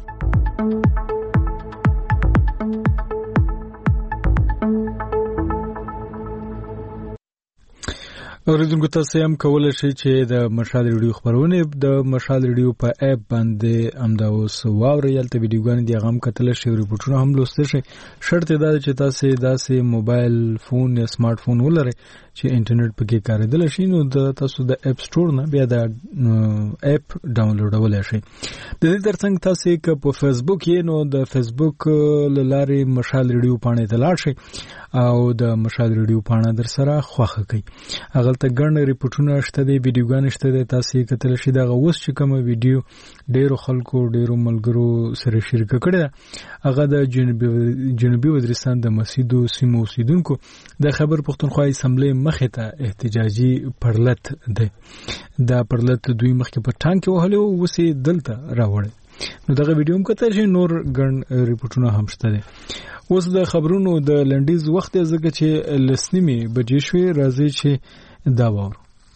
اوریدونکو تاسو هم کولای شئ چې د مشال ریډیو خبرونه د مشال ریډیو په اپ باندې همدا اوس واورئ. یلته ویډیوګانې دی هغه هم کتل شي او ریپورتونه هم لوستل شي. شرط دا چې تاسو داسې موبایل فون یا سمارټ فون ولرئ چې انټرنیټ پکې کارېدل شي نو د تاسو د اپ سٹور نه بیا د اپ ډاونلوډول شي. د دې ترڅنګ تاسو که په فیسبوک یې نو د فیسبوک لارې مشال ریډیو پاڼې ته لاړ شئ او د مشال ریډیو پاڼه در سره خوښه کړئ. هغه ته ګڼ ریپورتونه شته دي ویډیوګانې شته دي تاسو یې کتل شي. دا اوس چې کوم ویډیو ډیرو خلکو ډیرو ملګرو سره شریک کړي ده هغه د جنوبي جنوبي وزیرستان د مسیدو سیمو اوسیدونکو د خیبر پښتونخوا اسمبلی مخې ته احتجاجي پرلت ده. دا پرلت دوی مخکې په ټانک وهلو وسې دلته راوړل. نو دغه ویډیو هم کتل شي، نور ګڼ ریپورتونه هم شته دي. اوس د خبرونو د لنډیز وخت ځکه چې لسنیمې بجې شوې، راځي چې دا واورو.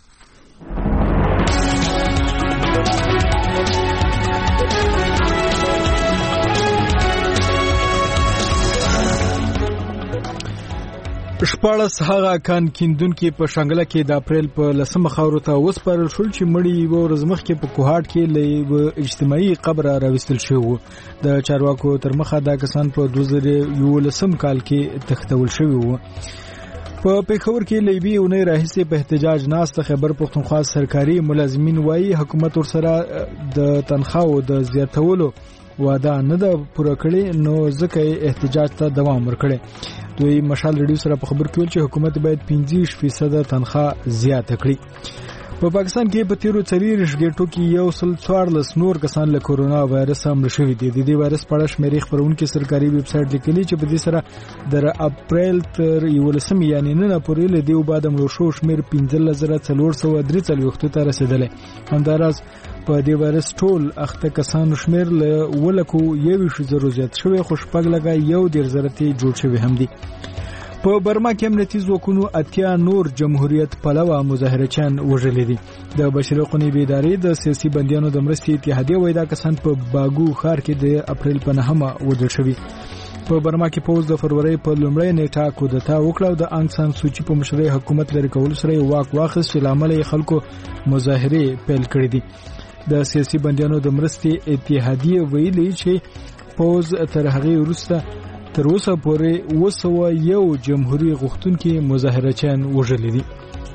شپاړس هغه کان کیندونکو په شانګله کې د اپریل په لسمه خاورو ته وسپارل شول چې مړی و ورځ مخکې په کوهاټ کې له اجتماعي قبر راوستل شو. د چارواکو تر مخه دا کسان په دوه زره یولسم کال کې تختول شوی وو. په پیښور کې لیبي اونۍ راهیسې په احتجاج ناست خیبر پښتونخوا سرکاري ملازمین وایي حکومت ورسره د تنخواو د زیاتولو وعده نه ده پوره کړې، نو ځکه احتجاج ته دوام ورکړي. دوی مشال ریډیو سره په خبر کې ویل چې حکومت باید پنځه فیصد تنخواه زیاته کړي. په پاکستان کې په تیرو څلوېښت غټو کې یو سل څوارلس نور کسان له کورونا وایرس هم شوي دي. د دې وایرس په اړه شمیرې خبرونکو سرکاري ویب سټ لیکلي چې په دې سره د اپریل تر یولسم یعنی نن پورې له دیو بعد مړو شو شمیر پنځه زره څلور سوه درې څلوېښت ته رسیدلی. همداراز په دې وایرس ټول اخته کسانو شمیر له ولکو یویشت زره زیات شوی، خو شپږ لګا یو ډیر زره ته جوړ شوی هم دي. په برما کې امنیتي ځواکونو اتیا نور جمهوریت پلوه مظاهرچیان وژلي دي. د بشري حقوقو ادارې د سیاسي بندیانو د مرستې اتحادیه وایي دا کسان په باګو ښار کې د اپریل په نهمه وژل شوي. په برما کې پوز د فروری په لومړۍ نیټه کودتا وکړه او د انګ سان سوچي په مشرۍ حکومت لري کول سره واک واخیست چې لامل یې خلکو مظاهره پیل کړې دي. د سیاسي بندیانو د مرستې اتحادیه ویلي چې پوز تر هغه وروسته تر اوسه پورې وسوه یو جمهوریت غوښتونکي مظاهرچیان وژلي دي.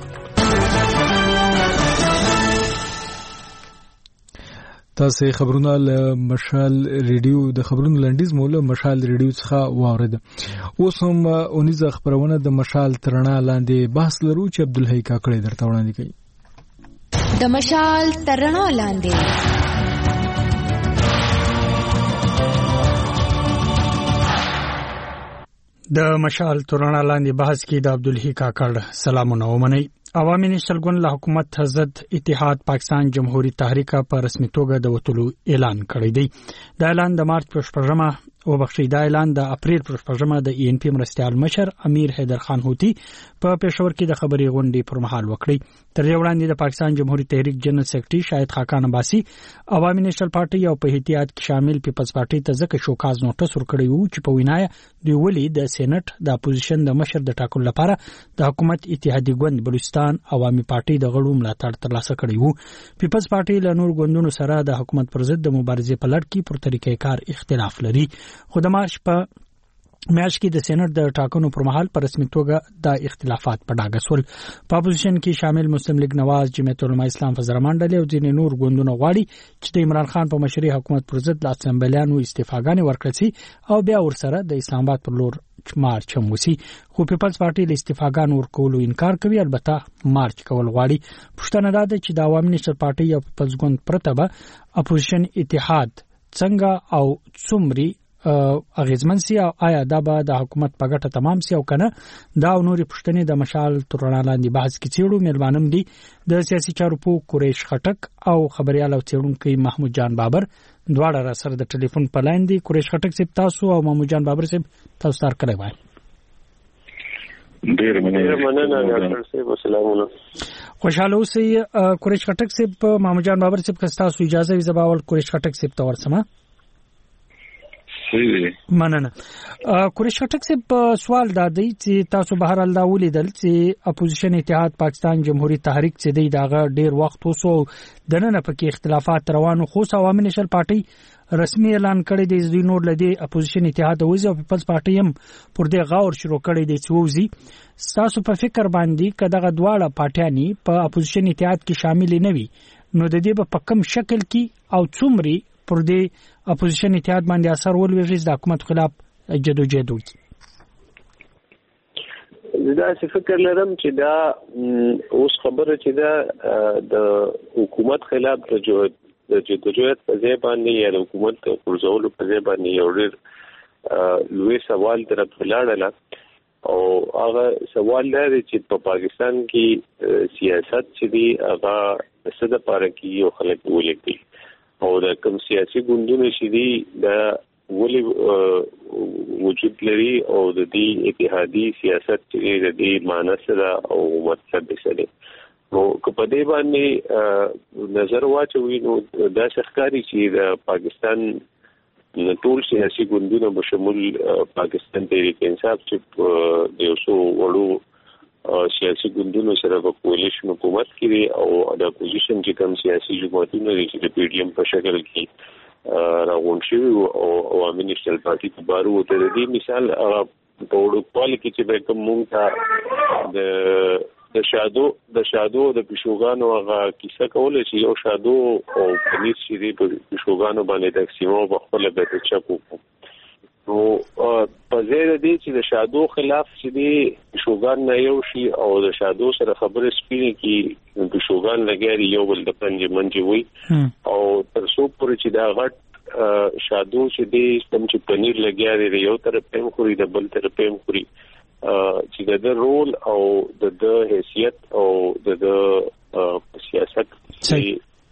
تاسو خبرونه له مشال ریډیو د خبرونو لنډیز موله مشال ریډیو څخه واورید. اوس هم اونیزه خبرونه د مشال ترنا لاندې بحث لرو چې عبدالحی کاکړی درته وړاندې کوي. د مشال ترنا لاندې د مشال ترنا لاندې بحث کې د عبدالحی کاکړ سلامونه ومنئ. عوامي نېشنل ګوند له حکومت ضد اتحاد پاکستان جمهوریت تحریک په رسمي توګه د وټولو اعلان کړی دی. دا اعلان د مارچ په شپږمه او بخښي دا اعلان د اپریل په شپږمه د ای ان پی مرستيال مشر امیر حیدر خان هوتی په پېښور کې د خبري غونډې پر مهال وکړي. تر یو وړاندې د پاکستان جمهوریت تحریک جنرال سیکریټري شاهد خاقان عباسي عوامي نېشنل پارټي او په احتیاط کې شامل پیپلز پارټي ته ځکه شوکاز نوټس ورکړی وو چې په وینايه دوی ولې د سېنات د اپوزیشن د مشر د ټاکلو لپاره د حکومت اتحادیه ګوند بلوچستان عوامي پارټي د غړو ملاتړ ترلاسه کړی وو. پیپلز پارټي له نور ګوندونو سره د حکومت پر ضد د مبارزې په لړ کې پر طریقې کار اختلاف لري. خو د مارچ په میاشت کې د سېنات د ټاکنو پر مهال په رسمي توګه د اختلافات په ډاګه سول. په اپوزیشن کې شامل مسلم لیگ نواز، جمعیت العلماء اسلام فزرمان ډلې او ځینې نور ګوندونه غواړي چې د عمران خان په مشرۍ حکومت پر ضد لا اسمبلیانو استعفاګانې ورکړي او بیا ورسره د اسلام آباد پر لور مارچ هم وسی. خو پیپلز پارټي له استعفاګانو ورکولو انکار کوي، البته مارچ کول غواړي. پښتنه ده چې د عوامي نېشنل پارټي او پیپلز ګوند پرته به اپوزیشن اتحاد څنګه او څومره اغیزمن سي او آیا دا به د حکومت په ګټه تمام سي او کنه. دا نوري پښتنې د مشال ترنا لاندې بحث کې چیرو مېلمانم دي د سیاسي چارو په قریش خټک او خبريال او چیرونکو محمود جان بابر دواړه را سره د ټلیفون په لاین دي. قریش خټک صاحب تاسو او محمود جان بابر صاحب تاسو تر کړی وای. ډیر مننه ډاکټر صاحب، السلام علیکم. خوشاله اوسئ. قریش خټک صاحب محمود جان بابر صاحب که تاسو اجازه وي زباول قریش خټک صاحب ته ورسمه. مننه. قریش خټک صاحب سوال دا دی چې تاسو بهر الله ولیدل چې اپوزیشن اتحاد پاکستان جمهوریت تحریک چې دی داغه ډیر وخت وسو دنه پکې اختلافات روانو، خو عوامي نېشنل پارټي رسمي اعلان کړی دی چې نور لدی اپوزیشن اتحاد وځي او پیپلز پارټي هم پر دې غور شروع کړی دی چې وځي. تاسو په فکر باندې کداغه دواړه پارټیانی په اپوزیشن اتحاد کې شامل نه وي نو د دې په کم شکل کې او څومره پر دې اپوزیشن اتحاد باندې اثر ولوي د حکومت خلاف جدوجہد وکړي؟ دا څه فکر لرم چې دا اوس خبره چې دا د حکومت خلاف د جدوجہد په ځای باندې یا د حکومت پرځولو په ځای باندې یو ډېر لوی سوال درته ولاړل او هغه سوال لري چې په پاکستان کې سیاست چې دی هغه څه د پاره کې یو خلک ولګي او د کوم سیاسي ګوندونو چې دي دا ولې وجود لري او د دې اتحادي سیاست چې د دې معنی سره او مطلب څه دی نو په دې باندې نظر واچوي نو دا ښکاري چې د پاکستان ټول سیاسي ګوندونه بشمول پاکستان تحریک انصاف چې د یو څو وړو سیاسي ګوندونو سره په کولیشن حکومت کې او د اپوزیشن چې کوم سیاسي جماعتونه دي چې د پی ډی ایم په شکل کې راغون شوی او عوامي نېشنل پارټي په بارو ته د مثال په وړوکوالي کې چې به کوم مونږ ته د د شادو د شادو د پښوګانو هغه کیسه کوله چې یو شادو او پنځه چې دی په پښوګانو باندې تقسیمو په خپل بیت چکو نو په ځای دې چې د شادو خلاف چې دی پښوګان نه یو شي او د شادو سره خبرې سپینې کې پښوګان لګیاري یو بل د پنځه منځي وي او تر څو پورې چې دا غټ شادو چې دی سم چې پنیر لګیاري یو طرف په خوري د بل طرف په خوري چې د رول او د حیثیت او د سیاست چې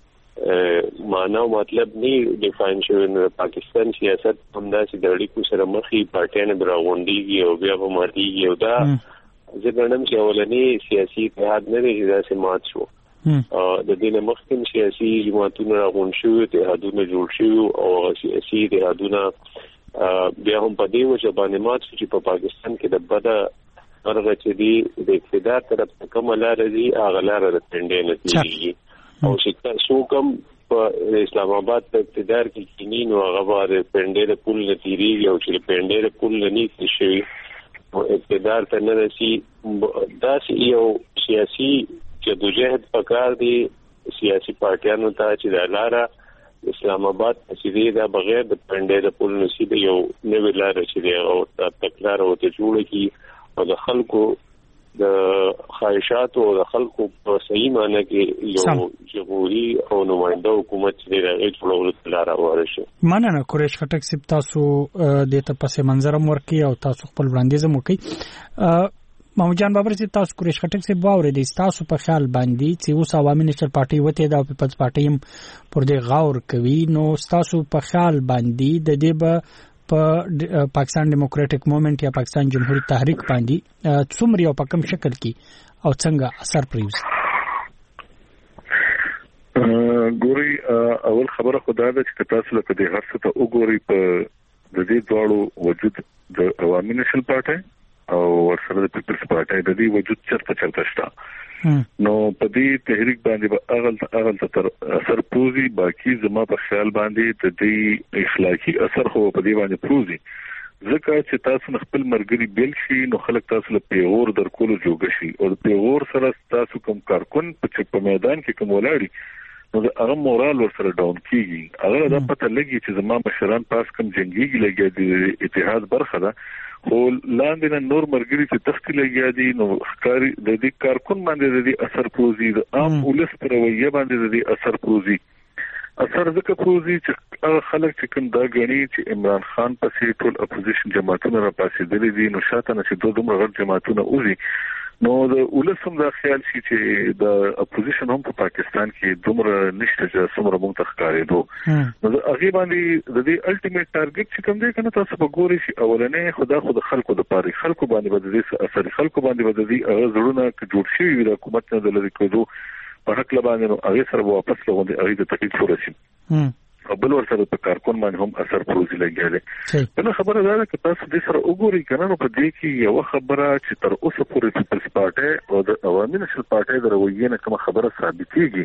معنا او مطلب نه ډیفاین شوی نو پاکستان سیاست همدا چې د اړیکو سره مخې پارټیانه براغونډيږي او بیا په ماتيږي او دا ځکه چې اولنی سیاسي اتحاد نه لري دا سمات شو د دې نه مخکې سیاسي جماعتونه راغون شو اتحادونه جوړ شو او سیاسي اتحادونه بیا هم په دې وجه باندې مات چې په پاکستان کې د بده هغه چې دی د اقتدار طرف ته کومه لار دی هغه لار د پندې نتیجه او چې څو کوم په اسلام آباد په اقتدار کې کینی نو هغه باندې پندې د پول نتیجه او چې پندې د پول نه شي او اقتدار ته نه رسي دا یو سیاسي جدوجہد پکار دی سیاسي پارټیانو ته چې د لاره اسلام آباد چې دا بغیر د پندې د پول نصیب یو نوې لار چې دی او تکرار او ته جوړ کی او د خلکو د خواهشات او د خلکو په صحیح معنی کې یو جمهوریت او نمائنده حکومت چې راغی ټول لار ورشه مننه قریش خټک سپ تاسو د ته پس منظر ورکی او تاسو خپل وړاندیز مو کوي محمد جان بابر چې تاسو قریش خټک سپ باور دي تاسو په خیال باندې چې اوس عوامي نېشنل پارټي وته دا پیپلز پارټي هم پر دې غور کوي نو تاسو په خیال باندې د دې به په پاکستان ډیموکراټک موومېنټ یا پاکستان جمهوریت تحریک باندې څومره او په کوم شکل کې او څنګه اثر پریوز ګوري اول خبره خدای د چې تاسو له دې هر څه ته وګوري په د دې ډول وجود د عوامي نېشنل پارټي او ورسره د پیپلز پارټي د دې وجود چرته چرته شته نو په دې تحریک باندې به اغل اغل تر اثر پروزي باقي زما په خیال باندې د دې اخلاقی اثر خو په دې باندې پروزي ځکه چې تاسو خپل مرګري بیل شي نو خلک تاسو له پیغور درکول جوړ شي او پیغور سره تاسو کوم کارکون په میدان کې کوم ولاړی نو هغه مورال ورسره ډاون کیږي هغه د پته لګي چې زما مشران پاس کوم جنگيږي لګي د اتحاد برخه ده خو لاندې نور مرګري چې تختی لګي دي نو ښکاری د دې کارکون باندې د دې اثر پروزي د عام ولس پر رویه باندې د دې اثر پروزي اثر ځکه پروزي چې خلک چې کوم دا غني چې عمران خان پسې ټول اپوزیشن جماعتونه را پاسې دي دي نو شاته نه چې دوه دومره غټ جماعتونه اوزي نو د ولسم دا خیال شي چې د اپوزیشن هم په پاکستان کې دومره نشته چې څومره مونږ تخکارې دو نو هغه باندې د دې الټیمیټ ټارګټ چې کوم دی کنه تاسو به ګورئ چې اولنې خدا خود خلکو د پاره خلکو باندې به د دې اثر خلکو باندې به د دې غزړونه جوړ شي د حکومت نه د لری کېدو په حق لبانې نو هغه سره واپس لغوندي هغه د تکلیف ورسي او بل ورسره په کارکون باندې هم اثر پروزي لګیږي نو خبره ده چې تاسو دې سره وګورئ کنه نو په دې کې یو خبره چې تر اوسه پورې پیپلز پارټي او د عوامي نېشنل پارټي د رویې نه کوم خبره ثابتېږي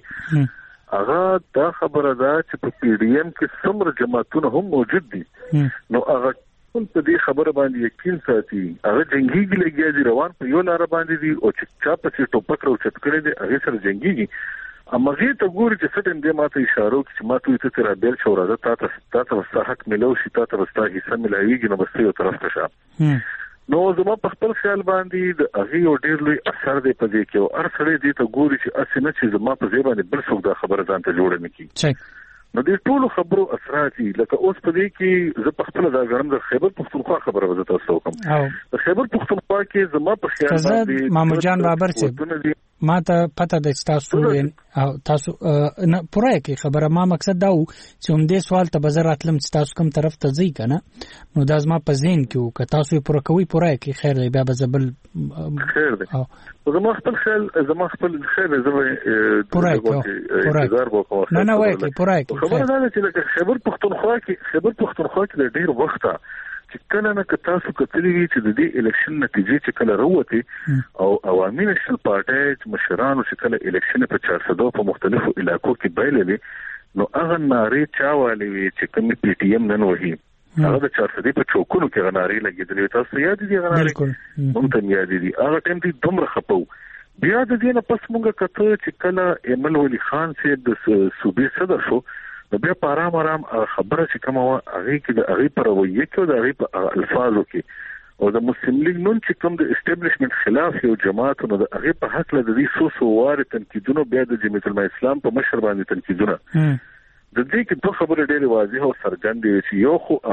هغه دا خبره ده چې په پی ډی ایم کې څومره جماعتونه هم موجود دي نو هغه ټول په دې خبره باندې یقین ساتي هغه جنگيږي لګیږي روان په یو لار باندې دي او چې چا په ټوپک راوچت کړي دي هغه سره جنگيږي امغه ته ګوري چې څه دې ماته اشاره وکړي چې ماته یې تر بیل شو راځه تاسو تاسو حق ملو شي تاسو راستا حصہ ملایوي نو بس یو طرف ته شه نو زما په خپل خیال باندې د هغه یو ډیر لوی اثر دی په دې کې او هر څړې دې ته ګوري چې اسنه چې زما په ځای باندې بل څوک دا خبره ځان ته جوړ نه کی نو دې ټول خبرو اثرات لکه اوس په دې کې زه په خپل دا غرم د خیبر پښتونخوا خبره وزته تاسو کوم د خیبر پښتونخوا کې زما په خیال باندې محمد جان بابر چې ما ته پته د تاسو او تاسو نه پوره کې خبره ما مقصد دا و چې هم دې سوال ته بزر اتلم چې تاسو کوم طرف ته ځي کنه نو دا زما په ذهن کې و که تاسو پوره کوي پوره کې خیر دی بیا به زبل خیر دی زما خپل خیال زما خپل خیر زما پوره کې نه نه وای کې پوره کې خبره دا چې خبر پښتونخوا کې خبر پښتونخوا کې د ډیر وخته چې کله نه که تاسو کتلی وي چې د دې الیکشن نتیجې چې کله راوته او عوامي نشل پارټي مشرانو چې کله الیکشن په چار سو په مختلفو علاقو کې بایللې نو هغه ناری چاوالي وي چې کوم پی ټی ایم نن وهي هغه د چار سو په چوکونو کې غناري لګېدلې تاسو یاد دي غناري مونږ ته یاد دي هغه ټیم دې دومره خپو بیا د دې نه پس مونږ کته چې کله ایمل ولی خان سي د صوبې صدر شو بیا په آرام آرام خبره چې کومه هغه کې د هغه پر رویه کې او د هغه په الفاظو کې او د مسلم لیگ نن چې کوم د اسټابلیشمنت خلاف یو جماعت نو د هغه په حق له دې سو سو وار تنقیدونو بیا د جمعیت الاسلام په مشر باندې تنقیدونه د دې کې دوه خبرې ډېرې واضحه او څرګندې چې یو خو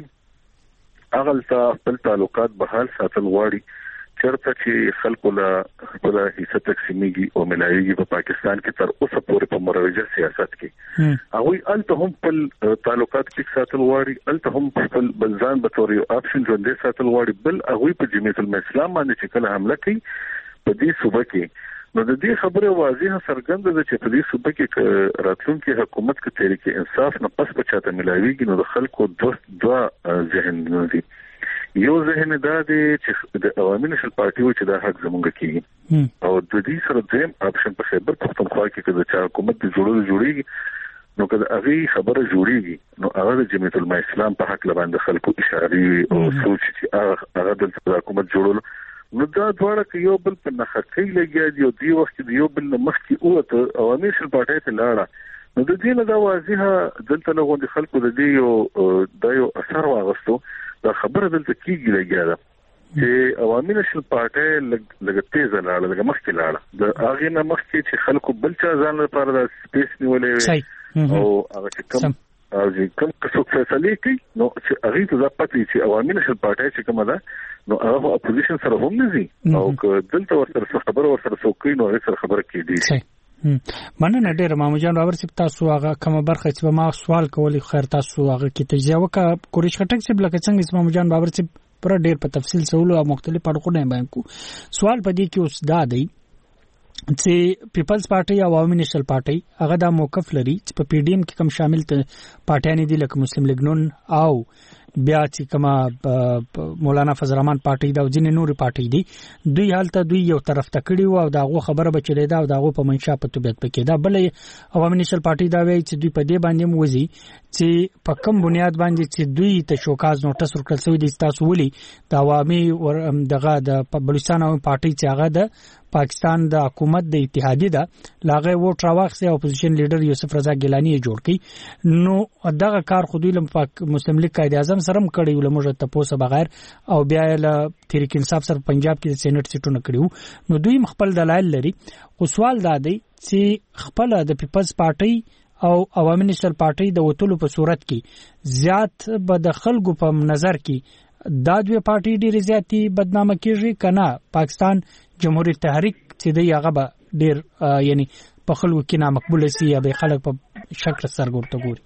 هغه اغلطه خپل تعلقات بحال ساتل غواړي چرته چې خلکو له خپل حصہ تقسیمېږي او ملایږي په پاکستان کې تر اوسه پورې په مروجه سیاست کې هغه الته هم خپل تعلقات کې ساتل غواړي الته هم خپل بلځان به تور یو اپشن ژوندې ساتل غواړي بل هغه په جمعیت الاسلام باندې چې کله حمله کوي په دې صوبه کې نو د دې خبره واضحه څرګنده ده چې په دې صوبه کې راتلونکي حکومت کې تحریک انصاف نه پس پچاته ملایويږي نو د خلکو دوه دوه ذهن دي یو ذهن دا دی چې د عوامي نشل پارټي و چې دا حق زمونږ کېږي او د دې سره دیم اپشن په خیبر پښتونخوا کې چې د حکومت د جوړولو جوړیږي نو که هغه خبره جوړیږي نو هغه د جمعیت الاسلام په حق لباند خلکو اشاره او سوچ چې هغه د حکومت جوړولو نو دا دواړه کې یو بل په نخښۍ لګیا دي او دی وخت د یو بل مخکې اوته عوامي نشل پارټي ته لاړه نو د دې نه دا واضحه دلته له غونډې خلکو د دې یو د یو اثر واغستو دا خبره دلته کیږي لګیا ده چې عوامي نشل پارټي لږ تیز لاړه لږ مخکې لاړه د هغه نه مخکې چې خلکو بل چا ځان لپاره د سپیس نیولې او هغه چې کوم او چې کوم څه فیصله کوي نو چې هغه ته د پاتې چې عوامي نشل پارټي چې کومه ده نو هغه اپوزیشن سره هم نه دي او دلته ورسره خبره ورسره څوک نو هغه سره خبره کیږي مننه ډیر مامو جان راور سپ تاسو هغه کومه برخه چې ما سوال کولی خیر تاسو هغه کې تجزیه وکړه کوریش خټک سپ لکه څنګه مامو جان باور سپ پر ډیر په تفصیل سوال او مختلف اړخونه باندې سوال پدې کې اوس دا دی چې پیپلز پارټي او عوامي نشل پارټي هغه دا موقف لري چې په پی ډی ایم کې کوم شامل ته پارټیان دي لکه مسلم لیگ نون او بیا چې کما مولانا فضل الرحمن پارټي دا او ځینې نور پارټي دي دوی حالت دوی یو طرف ته کړي او داغه خبره بچلې دا او داغه په منشا په طبيعت پکې دا بلې عوامي نشل پارټي دا وایي چې دوی په دې باندې موزي چې په کوم بنیاد باندې چې دوی ته شوکاز نوټس ورکړل شوی دي تاسو ولي د عوامي دغه د بلوچستان او پارټي چې هغه د پاکستان د حکومت د اتحادیه ده لاغه ووټ راوخسي اپوزیشن لیډر یوسف رضا ګیلانی جوړ کړي نو دغه کار خو دوی لم مسلم لیگ قائد اعظم سره کړي ولموږ ته پوسه بغیر او بیا له تحریک انصاف سره پنجاب کې سېنات سیټونه کړیو نو دوی خپل دلایل لري خو سوال دا دی چې خپل د پیپلز پارټي او عوامي نشل پارټي د وټولو په صورت کې زیات به د خلکو په نظر کې دا دوی پارټي ډېر زیاتی بدنامه کیږي کنه پاکستان جمهوریت تحریک چې دی هغه به ډیر یعنی په خلکو کې نامقبول سي یا به خلک په شکل سرګورته ګوري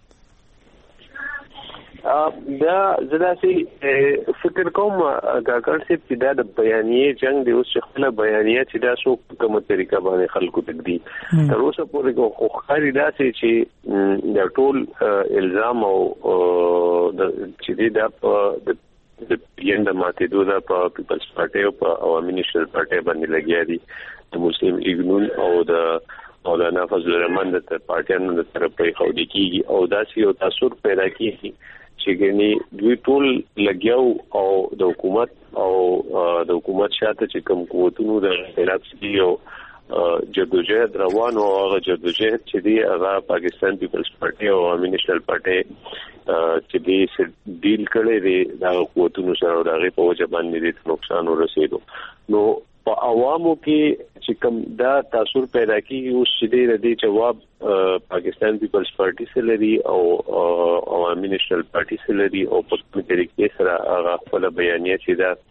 دا زداسي فکر کوم کاکړ سي چې دا د بیانیه جنگ دی اوس خپل بیانیه چې دا شو کومه طریقه باندې خلکو تقدي تر اوسه پورې خو خاري دا چې د ټول الزام او چې دا په د پیند ماته دوه په پیپلز پارټي او په عوامي نشل پارټي باندې لګیا دي د مسلم لیگ نون او د مولانا فضل الرحمن د پارټیانو د طرفه خو د کیږي او داسې یو تاثیر پیدا کیږي چې ګني دوی ټول لګیاو او د حکومت او د حکومت شاته چې کوم قوتونو د خلاف دي او جدوجہد روان او هغه جدوجہد چې دی هغه پاکستان پیپلز پارټي او عوامي نشل پارټي چې دې ډیل کړي دي دا قوتونو سره او هغه په وجه باندې د نقصان ورسېدو نو په عوامو کې چې کوم دا تاثیر پیدا کیږي او چې دې جواب پاکستان پیپلز پارټي سره لري او عوامي نشل پارټي سره لري او په طریقې سره هغه خپل بیانیه چې دا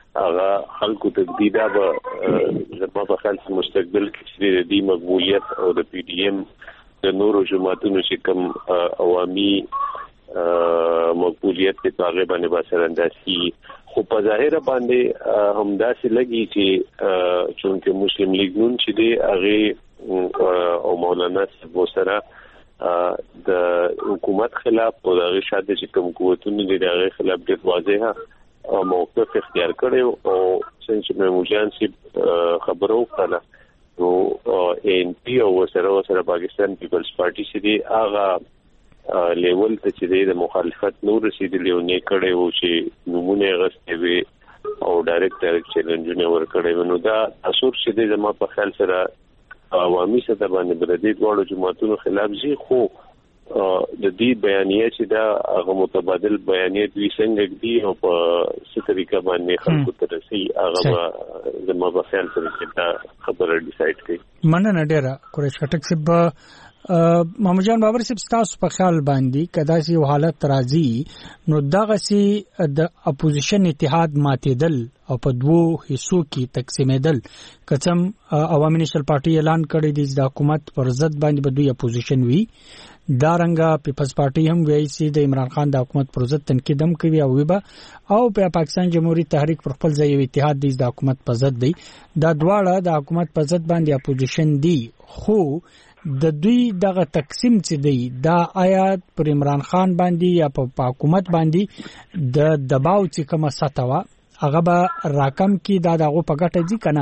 هغه خلکو تجدیدا به زما په خیال مستقبل کې چې د مقبولیت او د پی ډی ایم د نورو جماعتونو چې کوم عوامي مقبولیت په هغه باندې باسرانداسي خو په ظاهر باندې همداسې لګي چې چونکه مسلم لیگ نون چې دی هغه او مولانا صاحب سره د حکومت خلاف او د شاده چې کوم قوتونه دي دغه خلاف ډېر واضحه موقف اختیار کړو او څنګه مېموجان چې خبرو کړه نو ان پی او سره سره پاکستان پیپلز پارټي چې دی هغه لیول ته چې د مخالفت نور رسیدلی او نه کړي او چې نمونه غستې وي او ډایرکټ ډایرکټ چیلنجونه ور کړي نو دا اثر چې د زما په خیال سره عوامي سطح باندې بلدي دوړو جماعتونو خلاف زی خو د دې بیانیه چې دا هغه متبادل بیانیه دوی څنګه دی او په څه طریقه باندې خلکو ته رسي هغه زما په خیال سره دا خبره ډیسایډ کړي مننه ډیره قریش خټک صاحب محمد جان بابر صاحب تاسو په خیال باندې کدا سي حالت راځي نو دغه سي د اپوزیشن اتحاد ماتیدل او په دوو حصو کې تقسیمېدل کچم عوامي نېشنل پارټي اعلان کړی دی د حکومت پر ضد باندې به دوی اپوزیشن وي دارنګه پیپلز پارټي هم وایي چې د عمران خان د حکومت پر ضد تنقید هم کوي او وبا او په پاکستان جمهوریت تحریک پر خپل ځای اتحاد دی د حکومت پر ضد دی دا دواړه د حکومت پر ضد باندې اپوزیشن دی خو د دوی دغه تقسیم چې دی دا آیات پر عمران خان باندې یا په حکومت باندې د دباو چې کومه ساتوا هغه به راکم کی دا دغه په ګټه دي کنه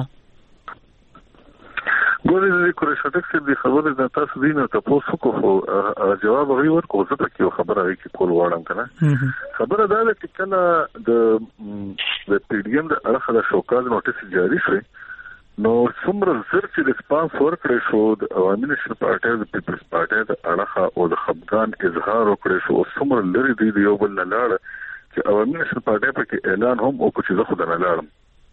ګورې د قریشټک څخه د خبرې د تاسو دینه تاسو کو جواب غوړي ورکو زه په کې خبره راځي کول وړم کنه خبره دا ده چې کله د د پی ډی ایم د اړخ د شوکاز نوټیس جاری شوی نو څومره زر چې ریسپانس ورکړی شو د عوامي نېشنل پارټي د پیپلز پارټي د اړخ او د خپګان اظهار وکړی شو څومره لري دی د یو بل نه لاړ چې عوامي نېشنل پارټي په کې اعلان هم وکړ چې زه خو نه لاړم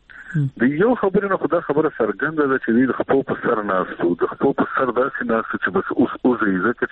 د یو خبرې نه خدا خبره سرګنده ده چې د خپل په سر ناستو د خپل په سر داسې ناستو چې بس اوس اوس ځکه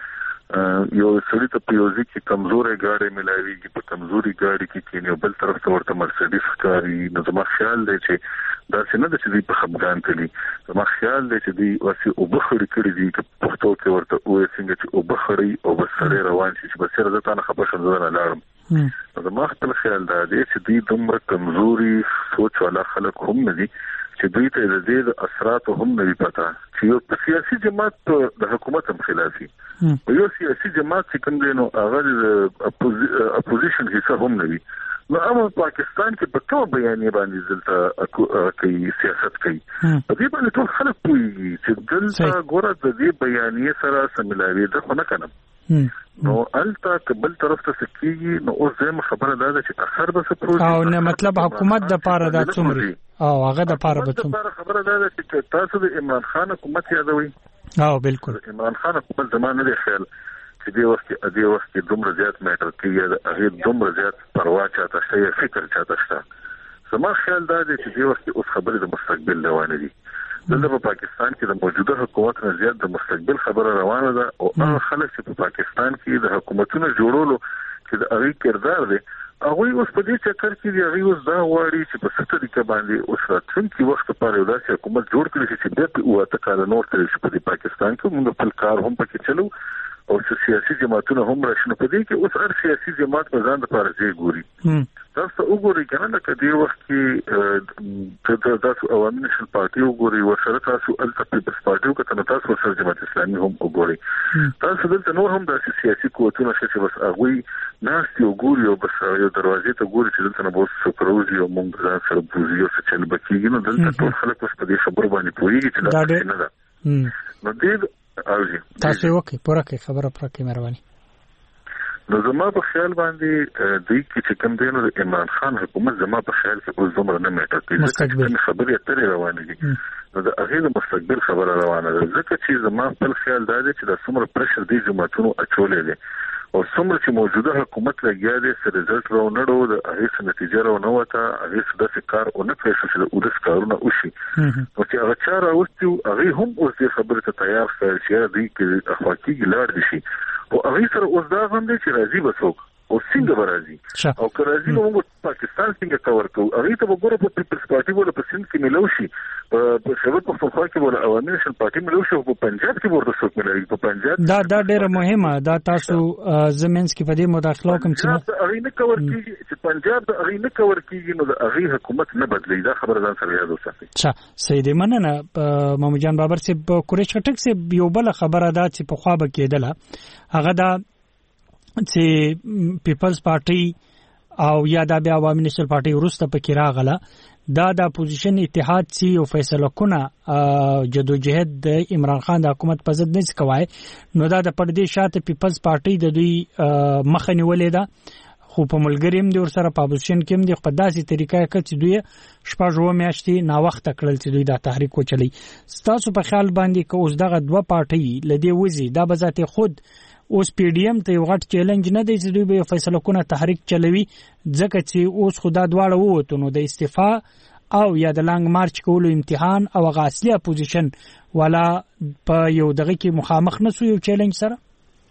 چې یو سړی ته پیوزي کې کمزورې گاډي ملاويږي په کمزوري گاډي کې کینې بل طرف ته ورته مرسيډیز کاری نو زما خیال دی چې دا څنګه د چې په خپګان کړي زما خیال دی چې دی واسي او بخړی کړی دی چې پښتو کې ورته وې څنګه چې او بخړی او بسره روان شي چې بسره زه تا نه خبر شم زه نه لاړم زما خپل خیال دا دی چې دوی دومره کمزوري سوچ والا خلک هم نه دي چې دوی ته د دې د اثرات هم نه پتا چې یو سیاسي جماعت د حکومت هم خلافي او یو سیاسي جماعت چې کوم دی نو هغه د اپوزیشن حصہ هم نه وي نو امر پاکستان کې په کوم بیانیه باندې دلته کوي سیاست کوي په دې باندې ټول خلک پوهیږي چې دلته ګوره د دې بیانیه سره سملاوي ده خو نه کنه نو التا قبل طرف ته سکیږي نو اوس زم خبره ده چې اخر به څه پروژه او نه مطلب حکومت د پاره د څومره او هغه د پاره به څومره خبره ده چې تاسو د عمران خان حکومت یادوي او بالکل عمران خان حکومت زمانه دی خیال چې دی وخت کې دی وخت کې دومره زیات میټر کوي هغه دومره زیات پروا چاته شي فکر چاته شته زما خیال دا دی چې دی وخت کې اوس خبره د مستقبل روانه دي دلته په پاکستان کې د موجوده حکومت نه زیات د مستقبل خبره روانه ده او هغه خلک چې په پاکستان کې د حکومتونو جوړولو چې د هغه کردار دی هغه اوس په دې چکر کې دی هغه اوس دا غواړي چې په څه طریقه باندې اوس راتلونکي وخت لپاره یو داسې حکومت جوړ کړي چې د واته کال نور تر شي په پاکستان کې موږ خپل کار هم پکې چلو او سیاسي جماعتونه هم راشنه په دې کې اوس هر سیاسي جماعت په ځان لپاره ځای ګوري تاسو وګورئ کنه لکه دې وخت کې د تاسو عوامي نېشنل پارټي وګورئ ورسره تاسو الته پیپلز پارټي وکړه تاسو ورسره جماعت اسلامي هم وګورئ تاسو دلته نور هم د سیاسي قوتونو چې بس هغه ناس یو ګوري او بس یو دروازې ته ګوري چې دلته نه بوس سپروزي او مونږ ځان سره بوزي او څه چل بکیږي نو دلته ټول خلک اوس په دې خبر باندې پوهیږي چې دا نه ده نو دې تاسو وکي پوره کې خبره پوره کې مهرباني نو زما په خیال باندې دوی چې کوم دینو د عمران خان حکومت زما په خیال کې اوس زموږ نه میټر کوي چې خبرې اترې روانې دي نو د هغه مستقبل خبره روانه ده ځکه چې زما په خیال دا دی چې د څومره پرشر دی جماعتونو اچولې دي او څومره چې موجوده حکومت لګیا دی سره رزلټ راو نه ډو د هیڅ نتیجه راو نه وته هیڅ د کار او نه پېښه چې د اوس کارونه وشي او چې هغه چا راوستي هغه هم اوس د خبرې ته تیار ښکاري چې دوی کې اخواقي ګلار دي شي او هغه سره اوس دا غوندي چې راځي بسوک او څنګه برازي او کرازي نو موږ پاکستان څنګه کور کوو هغه ته وګوره په پیپلز پارټي ولا په سند کې ملوشي په خیبر پختونخوا کې ولا عوامي نېشنل پارټي ملوشي په پنجاب کې ورته څوک ملوي په پنجاب دا دا ډیره مهمه دا تاسو زمينس کې په دې مداخله کوم چې هغه نه کور کیږي چې پنجاب د هغه نه کور کیږي نو د هغه حکومت نه بدلی دا خبره ځان سره یاد وساتئ. ښه سید مننه محمد جان بابر صاحب قریش خټک صاحب یو بل خبره ده چې په خوا به کېدله هغه دا چې پیپلز پارټي او یا د بیا عوامي نېشنل پارټي ورسته پکې راغله دا د اپوزیشن اتحاد سی او فیصله کونه جدوجہد د عمران خان د حکومت په ضد نه کوي نو دا د پردې شاته پیپلز پارټي د دوی مخه نیولې ده خو په ملګریم دی ور سره په اپوزیشن کې هم دی په داسې طریقه کې چې دوی شپږ و میاشتې نا وخت کړل چې دوی دا تحریک وچلی ستاسو په خیال باندې که اوس دغه دوه پارټي لدی وزي دا به ذات خود اوس پی ډی ایم ته یو غټ چیلنج نه دی چې دوی به فیصله کونه تحریک چلوي ځکه چې اوس خدا دواړه ووتو نو د استعفا او یا د لانګ مارچ کولو امتحان او غاصلی اپوزیشن ولا په یو دغه کې مخامخ نسو یو چیلنج سره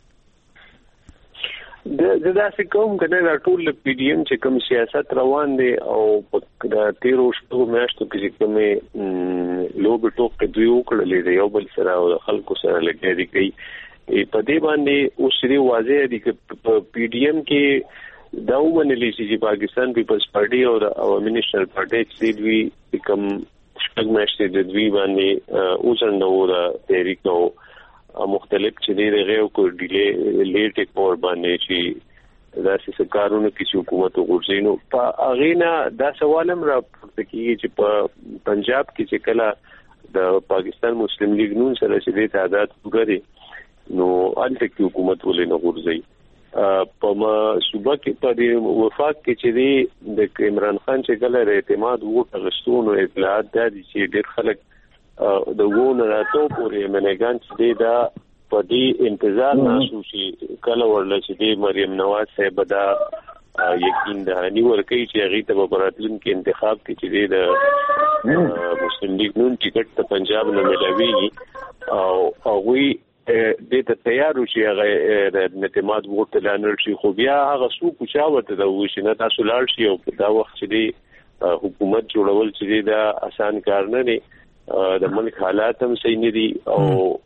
د داسې کوم کنه دا ټول پی ډی ایم چې کوم سیاست روان دي او د تیرو شپږو میاشتو کې کومه لوب ټوک کې دوی وکړلې دی یو بل سره او خلکو سره لګیا دي کوي په دې باندې اوس لري واضح دي چې په پی ډی ایم کې دا ومنل شي چې پاکستان پیپلز پارټي او د عوامي نېشنل پارټي چې دوی کوم شپږ میاشتې د دوی باندې اوسنده و د تحریک او مختلف چې دی غو کو ډیلی لیټ کور باندې چې داسې سکارونه کې حکومت وګورځي نو په اغینا دا سوالم را پورته کیږي چې په پنجاب کې چې کله د پاکستان مسلم لیگ نون سره چې د تعداد وګوري نو الته کې حکومت ولې نه ورځي په ما صوبه کې په دې وفاق کې چې دی د عمران خان چې کله اعتماد وو غشتون او اطلاعات د چې ډېر خلک د وونه راتو پورې منګان چې دا په دې انتظار ناشو چې کله ورل چې دی مریم نواز صاحب دا یقین ده نیول کوي چې هغه ته په راتلون کې انتخاب کې چې دی د مسلم لیگ نون ټیکټ ته پنجاب نه ملوي او هغه د ته تیار شي هغه د اعتماد ورته لانل شي خو بیا هغه سو کوچاوته د وښنه تاسو لاړ شي او دا وخت چې دی حکومت جوړول چې دا آسان کار نه دی د ملک حالات هم صحیح نه دي او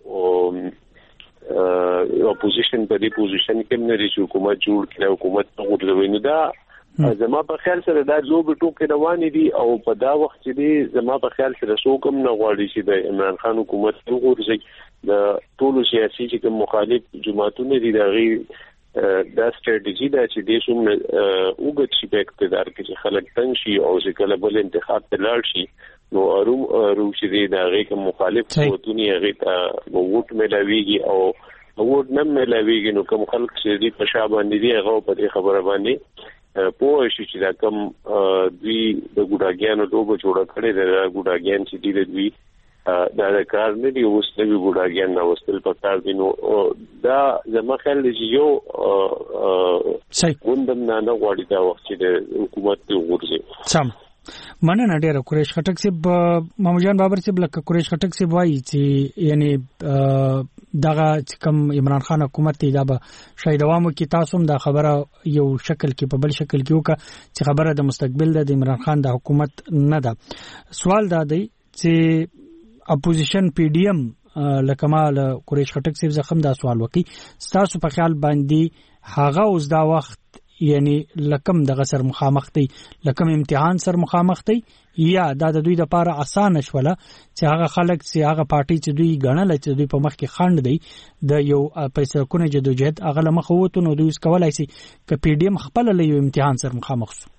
اپوزیشن په دې پوزیشن کې نه لري چې حکومت جوړ کړي حکومت وګورځوي نو دا زما په خیال سره دا زوب ټوک روان دي او په دا وخت چې دی زما په خیال سره څوک هم نه غواړي چې د عمران خان حکومت وګورځي د ټولو سیاسي چې کوم مخالف جماعتونه دي دا غي دا ستراتیژي دا چې د شوم وګت شي په اقتدار کې چې خلک تنګ شي او چې کله بل انتخاب ته لاړ شي نو اروم روشي دا غي کوم مخالف قوتونه غي ته ووټ ملاويږي او ووټ نه ملاويږي نو کوم خلک چې دي په شابه باندې دي هغه په دې خبره باندې پوه شي چې دا کوم دوی د ګډاګیانو ډوبه جوړه کړې ده ګډاګیان چې دي د دوی دا د کار نه دی اوس د ګډاګیان نو وستل په کار دي نو دا زما خیال دی یو وندم نه نه غواړي دا وخت چې د حکومت ته ورځي سم مننه ډیره قریش خټک صاحب محمد جان بابر صاحب لکه قریش خټک صاحب وایي چې یعنی دغه کوم عمران خان حکومت دی دا به شاید دوامو کې تاسو هم دا خبره یو شکل کې په بل شکل کې وکړه چې خبره د مستقبل د عمران خان د حکومت نه ده سوال دا دی چې اپوزیشن پی ډی ایم لکمال قریش خټک صاحب زخم دا سوال وکي تاسو په خیال باندې هغه اوس دا وخت یعنی لکم دغه سر مخامخ دی لکم امتحان سر مخامخ دی یا دا د دوی د لپاره اسانه شوله چې هغه خلک چې هغه پارټي چې دوی غنل چې دوی په مخ کې خند دی د یو پیسې کونه جدوجہد هغه لمخ وته نو دوی کولای شي ک پی ډی ایم خپل له یو امتحان سر مخامخ شو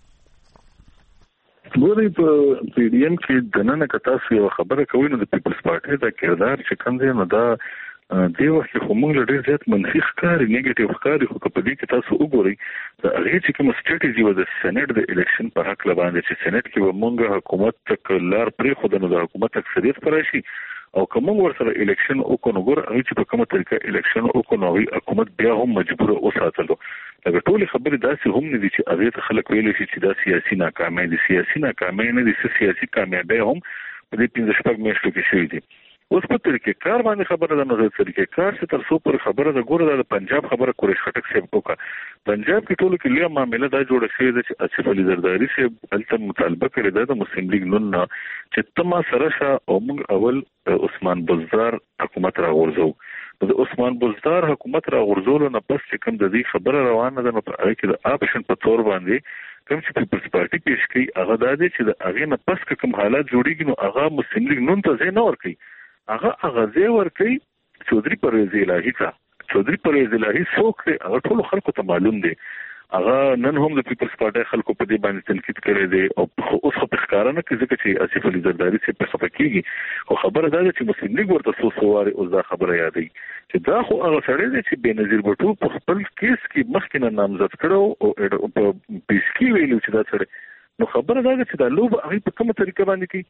ګورې په پی ډی ایم کې دنه کتا څه خبره کوي نو د پیپلز پارټي دا کردار چې کوم دی نو دا دی وخت خو موږ ډېر زیات منفي ښکاري نیگیټیو ښکاري خو په دې کې تاسو وګورئ دا هغه چې کوم سټریټیجی و د سېنات د الیکشن په حق لباندې چې سېنات کې به موږ حکومت تک لار پرې خو د حکومت اکثریت پراشي او کوم ورسره الیکشن وکړو ګور هغه چې په کومه طریقه الیکشن وکړو حکومت بیا هم مجبور اوساتلو دا ټول خبرې داسې هم نه دي چې هغه خلک ویل شي چې دا سیاسي ناکامي دي سیاسي ناکامي نه دي سیاسي کامیابی هم په دې پنځه شپږ میاشتو کې شوې دي اوس په طریقې کار باندې خبره ده. نو د طریقې کار څخه تر څو پر خبره ده ګوره د پنجاب خبره قریش خټک صاحب وکړه. پنجاب کې ټولو کې لویه معامله دا جوړه شوې ده چې آصف علي زرداری صاحب هلته مطالبه کړې ده د مسلم لیگ نون نه چې ته ما سره شه او موږ اول عثمان بزدار حکومت راغورځو. د عثمان بزدار حکومت راغورځولو نه پس چې کوم د دې خبره روانه ده نو په هغه کې د آپشن په تور باندې کوم چې پیپلز پارټي پیش کوي هغه دا دی چې د هغې نه پس که کوم حالات جوړېږي نو هغه مسلم لیگ نون ته ځای نه ورکوي، هغه هغه ځای ورکوي چودھری پرویز الهي ته. چودھری پرویز الهي څوک دی هغه ټولو خلکو ته معلوم دی. هغه نن هم د پیپلز پارټي خلکو په دې باندې تنقید کړی دی او اوس خو په ښکاره نه کوي ځکه چې آصف علي زرداري صاحب په خفه کېږي. خو خبره دا ده چې مسلم لیگ ورته څو څو وارې اوس دا خبره یادوي چې دا خو هغه سړی دی چې بېنظیر بټو په خپل کیس کې مخکې نه نامزد کړی او په پیش کې ویلي چې دا سړی. نو خبره دا ده چې دا لوبه هغوی په کومه طریقه باندې کوي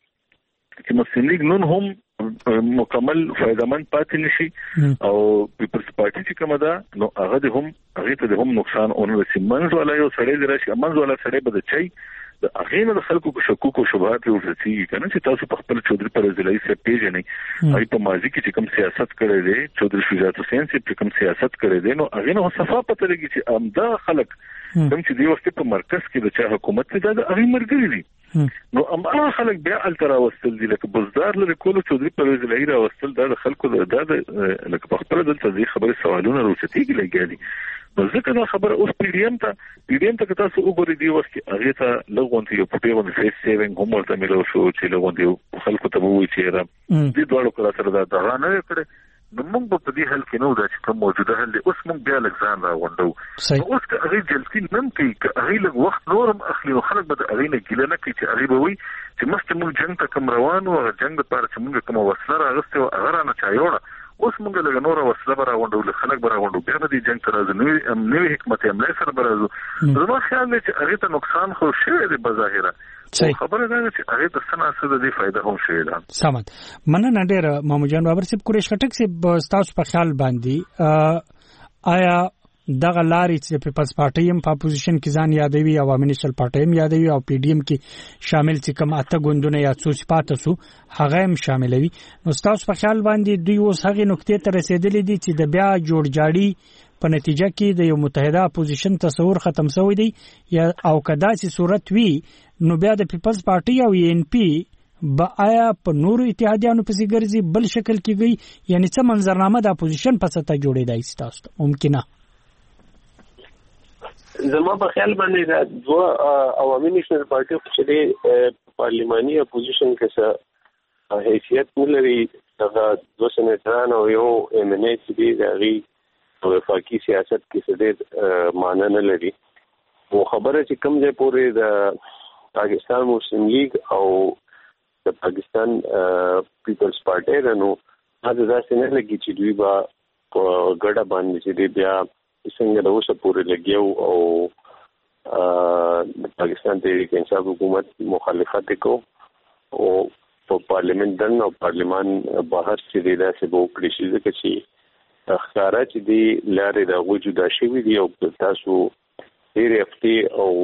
چې مسلم لیگ نون هم مکمل فایدهمند پاتې نشي او پیپلز پارټي چې کومه ده نو هغه د هم هغې ته د هم نقصان ونه رسي. منځ والا یو سړی دی راشي منځ والا سړی به د چای د هغې نه د خلکو شکوک او شبهات ورسېږي که نه چې تاسو په خپل چودھری پرویز الهي صاحب پېژنئ. هغوی په ماضي کې چې کوم سیاست کړی دی چودھری شجاعت حسین صاحب چې کوم سیاست کړی دی نو هغې نه صفا پته لګي چې همدغه خلک کوم چې دې وخت په مرکز کې د چا حکومت دی دا د هغوی ملګري دي. نو هماغه خلک بیا هلته راوستل دي لکه بزدار لرې کولو چودھری پرویز الهي راوستل دا د خلکو دا د لکه په خپله دلته دې خبرې سوالونه راوچتېږي لګیا دي. نو ځکه دا خبره اوس پی ډي ایم ته پی ډي ایم ته که تاسو وګورئ دې وخت کې هغې ته لږ غوندې یو پټې غوندې فیس سیوینګ هم ورته میلاو شو چې لږ غوندې خلکو ته به ووایي چې یاره دې دواړو که را سره دا دغه نه وې کړې نو موږ به په دې حل کې نه و دا چې کوم موجوده حل دی اوس موږ بیا لږ ځان راغونډو. نو اوس که هغې جلسي نن کوي که هغې لږ وخت نور هم اخلي نو خلک به د هغې نه ګیله نه کوي چې هغې به وایي چې مخکې موږ جنګ ته کوم روان وو هغه جنګ دپاره چې موږ کومه وسله راغستې وه هغه رانه چا یوړه اوس موږ لږه نوره وسله به راغونډو لږ خلک به راغونډو بیا به دې جنګ ته راځو نوي حکمت عملۍ سره به راځو. زما خیال دی چې هغې ته نقصان خو شوی دی بظاهره خبره ده چې هغې ته څه ناڅه د دې فایده هم شوې ده. سمت مننه ډېره مامو جان بابر صاحب. قریش خټک صاحب ستاسو په خیال باندې آیا دغه لارې چې پیپلز پارټي هم په اپوزیشن کې ځان یادوي عوامي نیشنل پارټي هم یادوي او پی ډي ایم کې شامل چې کوم اته ګوندونه یا څو صفاته سو هغه هم شاملوي نو ستاسو په خیال باندې دوی اوس هغې نقطې ته رسېدلي دي چې د بیا جوړجاړي په نتیجه کې د یو متحده اپوزیشن تصور ختم شوی دی یا او که داسې صورت وي نو بیا د پیپلز پارټي او ان پی به آیا په نورو اتحادیانو پسې ګرځي بل شکل کېږي یعنی څه منظرنامه د اپوزیشن په سطح جوړېدای شي تاسو ته ممکنه؟ زما په خیال باندې دا دوه عوامي نیشنل پارټي چې د پارلماني اپوزیشن کې څه حیثیت نه لري هغه دوه سینیټران او یو ایم ان ای چې دي د هغې په وفاقي سیاست کې څه ډېر معنی نه لري. خو خبره چې کوم ځای پورې د پاکستان مسلم لیگ او د پاکستان پیپلز پارټي ده نو هغه داسې نه لګي چې دوی به په ګډه باندې چې دی بیا څنګه د اوسه پورې لګیو او د پاکستان تحریک انصاف حکومت مخالفت وکړو او په پارلیمنت دن او پارلیمان بهر چې دی داسې به وکړي شي ځکه چې ښکاره چې دی لارې د هغوی جدا شوي دي او تاسو تېرې هفتې او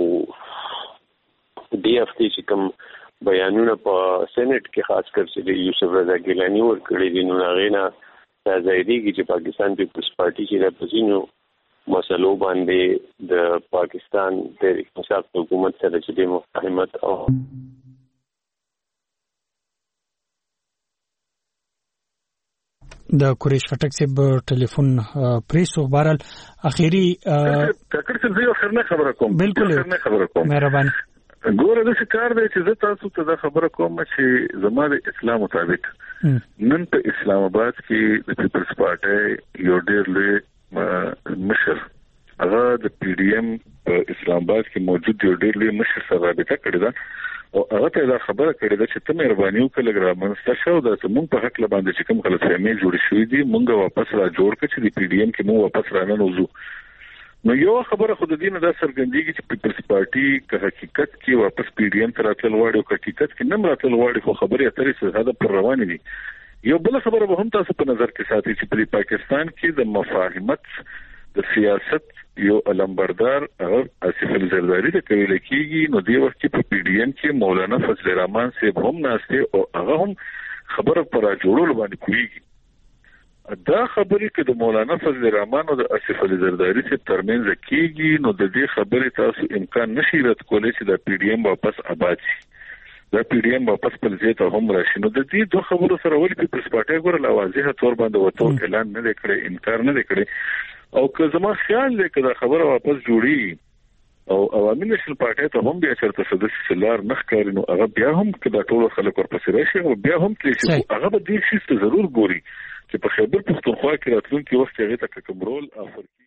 دې هفتې چې کوم بیانونه په سینټ کې خاص کر چې د یوسف رضا ګیلاني ورکړي دي نو هغې نه دا ظاهرېږي چې پاکستان پیپلز پارټي چې دا په ځینو مسلو باندې د پاکستان تحریک انصاف حکومت سره چې د مفاهمت او د قریش خټک صاحب ټلیفون پریسو بهرحال اخیری کاکړ صاحب زه یو خبره خبره کوم بالکل خبره کوم مهرباني ګوره داسې کار دی چې زه تاسو ته دا خبره کوم چې زما د اسلام مطابق نن په اسلام آباد کې د پیپلز پارټي یو ډېر لوی مشر هغه د پی ډي ایم په اسلام آباد کې موجود یو ډېر لوی مشر سره رابطه کړې ده او هغه ته دا خبره کړې ده چې ته مهرباني وکړه لږ رامنځته شه او دا زموږ په حق باندې چې کوم غلطفهمۍ جوړې شوي دي موږ واپس را جوړ کړو چې د پی ډي ایم کې موږ واپس راننوځو. نو یو خبره خو د دې نه دا څرګندېږي چې پیپلز پارټي که حقیقت کې واپس پی ډي ایم ته راتلل غواړي او که حقیقت کې نه راتلل غواړي خو خبرې اترې څه پر روانې دي. یو بل خبره به هم تاسو په نظر کې ساتئ چې په پاکستان کې د مفاهمت د سیاست یو علمبردار هغه آصف علي زرداري ته ویل کېږي نو دې وخت کې په پی ډي ایم کې مولانا فضل الرحمن صاحب هم ناست او هغه هم خبره پر جوړول باندې کوي دا خبرې کې د مولانا فضل الرحمن او د اسف علي زرداری څخه ترمنځ کېږي نو د دې خبرې تاسو امکان نشي رد کولای چې د پی ډی ایم واپس آباد شي دا پی ډی ایم واپس په ځای ته هم راشي نو د دې دوه خبرو سره ولې پیپلز پارټي ګور لا واضحه تور باندې وته اعلان نه کړی انکار نه کړی او که زما خیال دی چې دا خبره واپس جوړي او عوامي نېشنل پارټي ته هم بیا چرته سدس سلار نخ کاری نو هغه بیا هم کې دا ټول خلک ورپسې راشي او بیا هم چې هغه به دې شي ضرور ګوري چې په خیبر پختونخوا کې راتلونکي وخت هغه ته کوم رول افر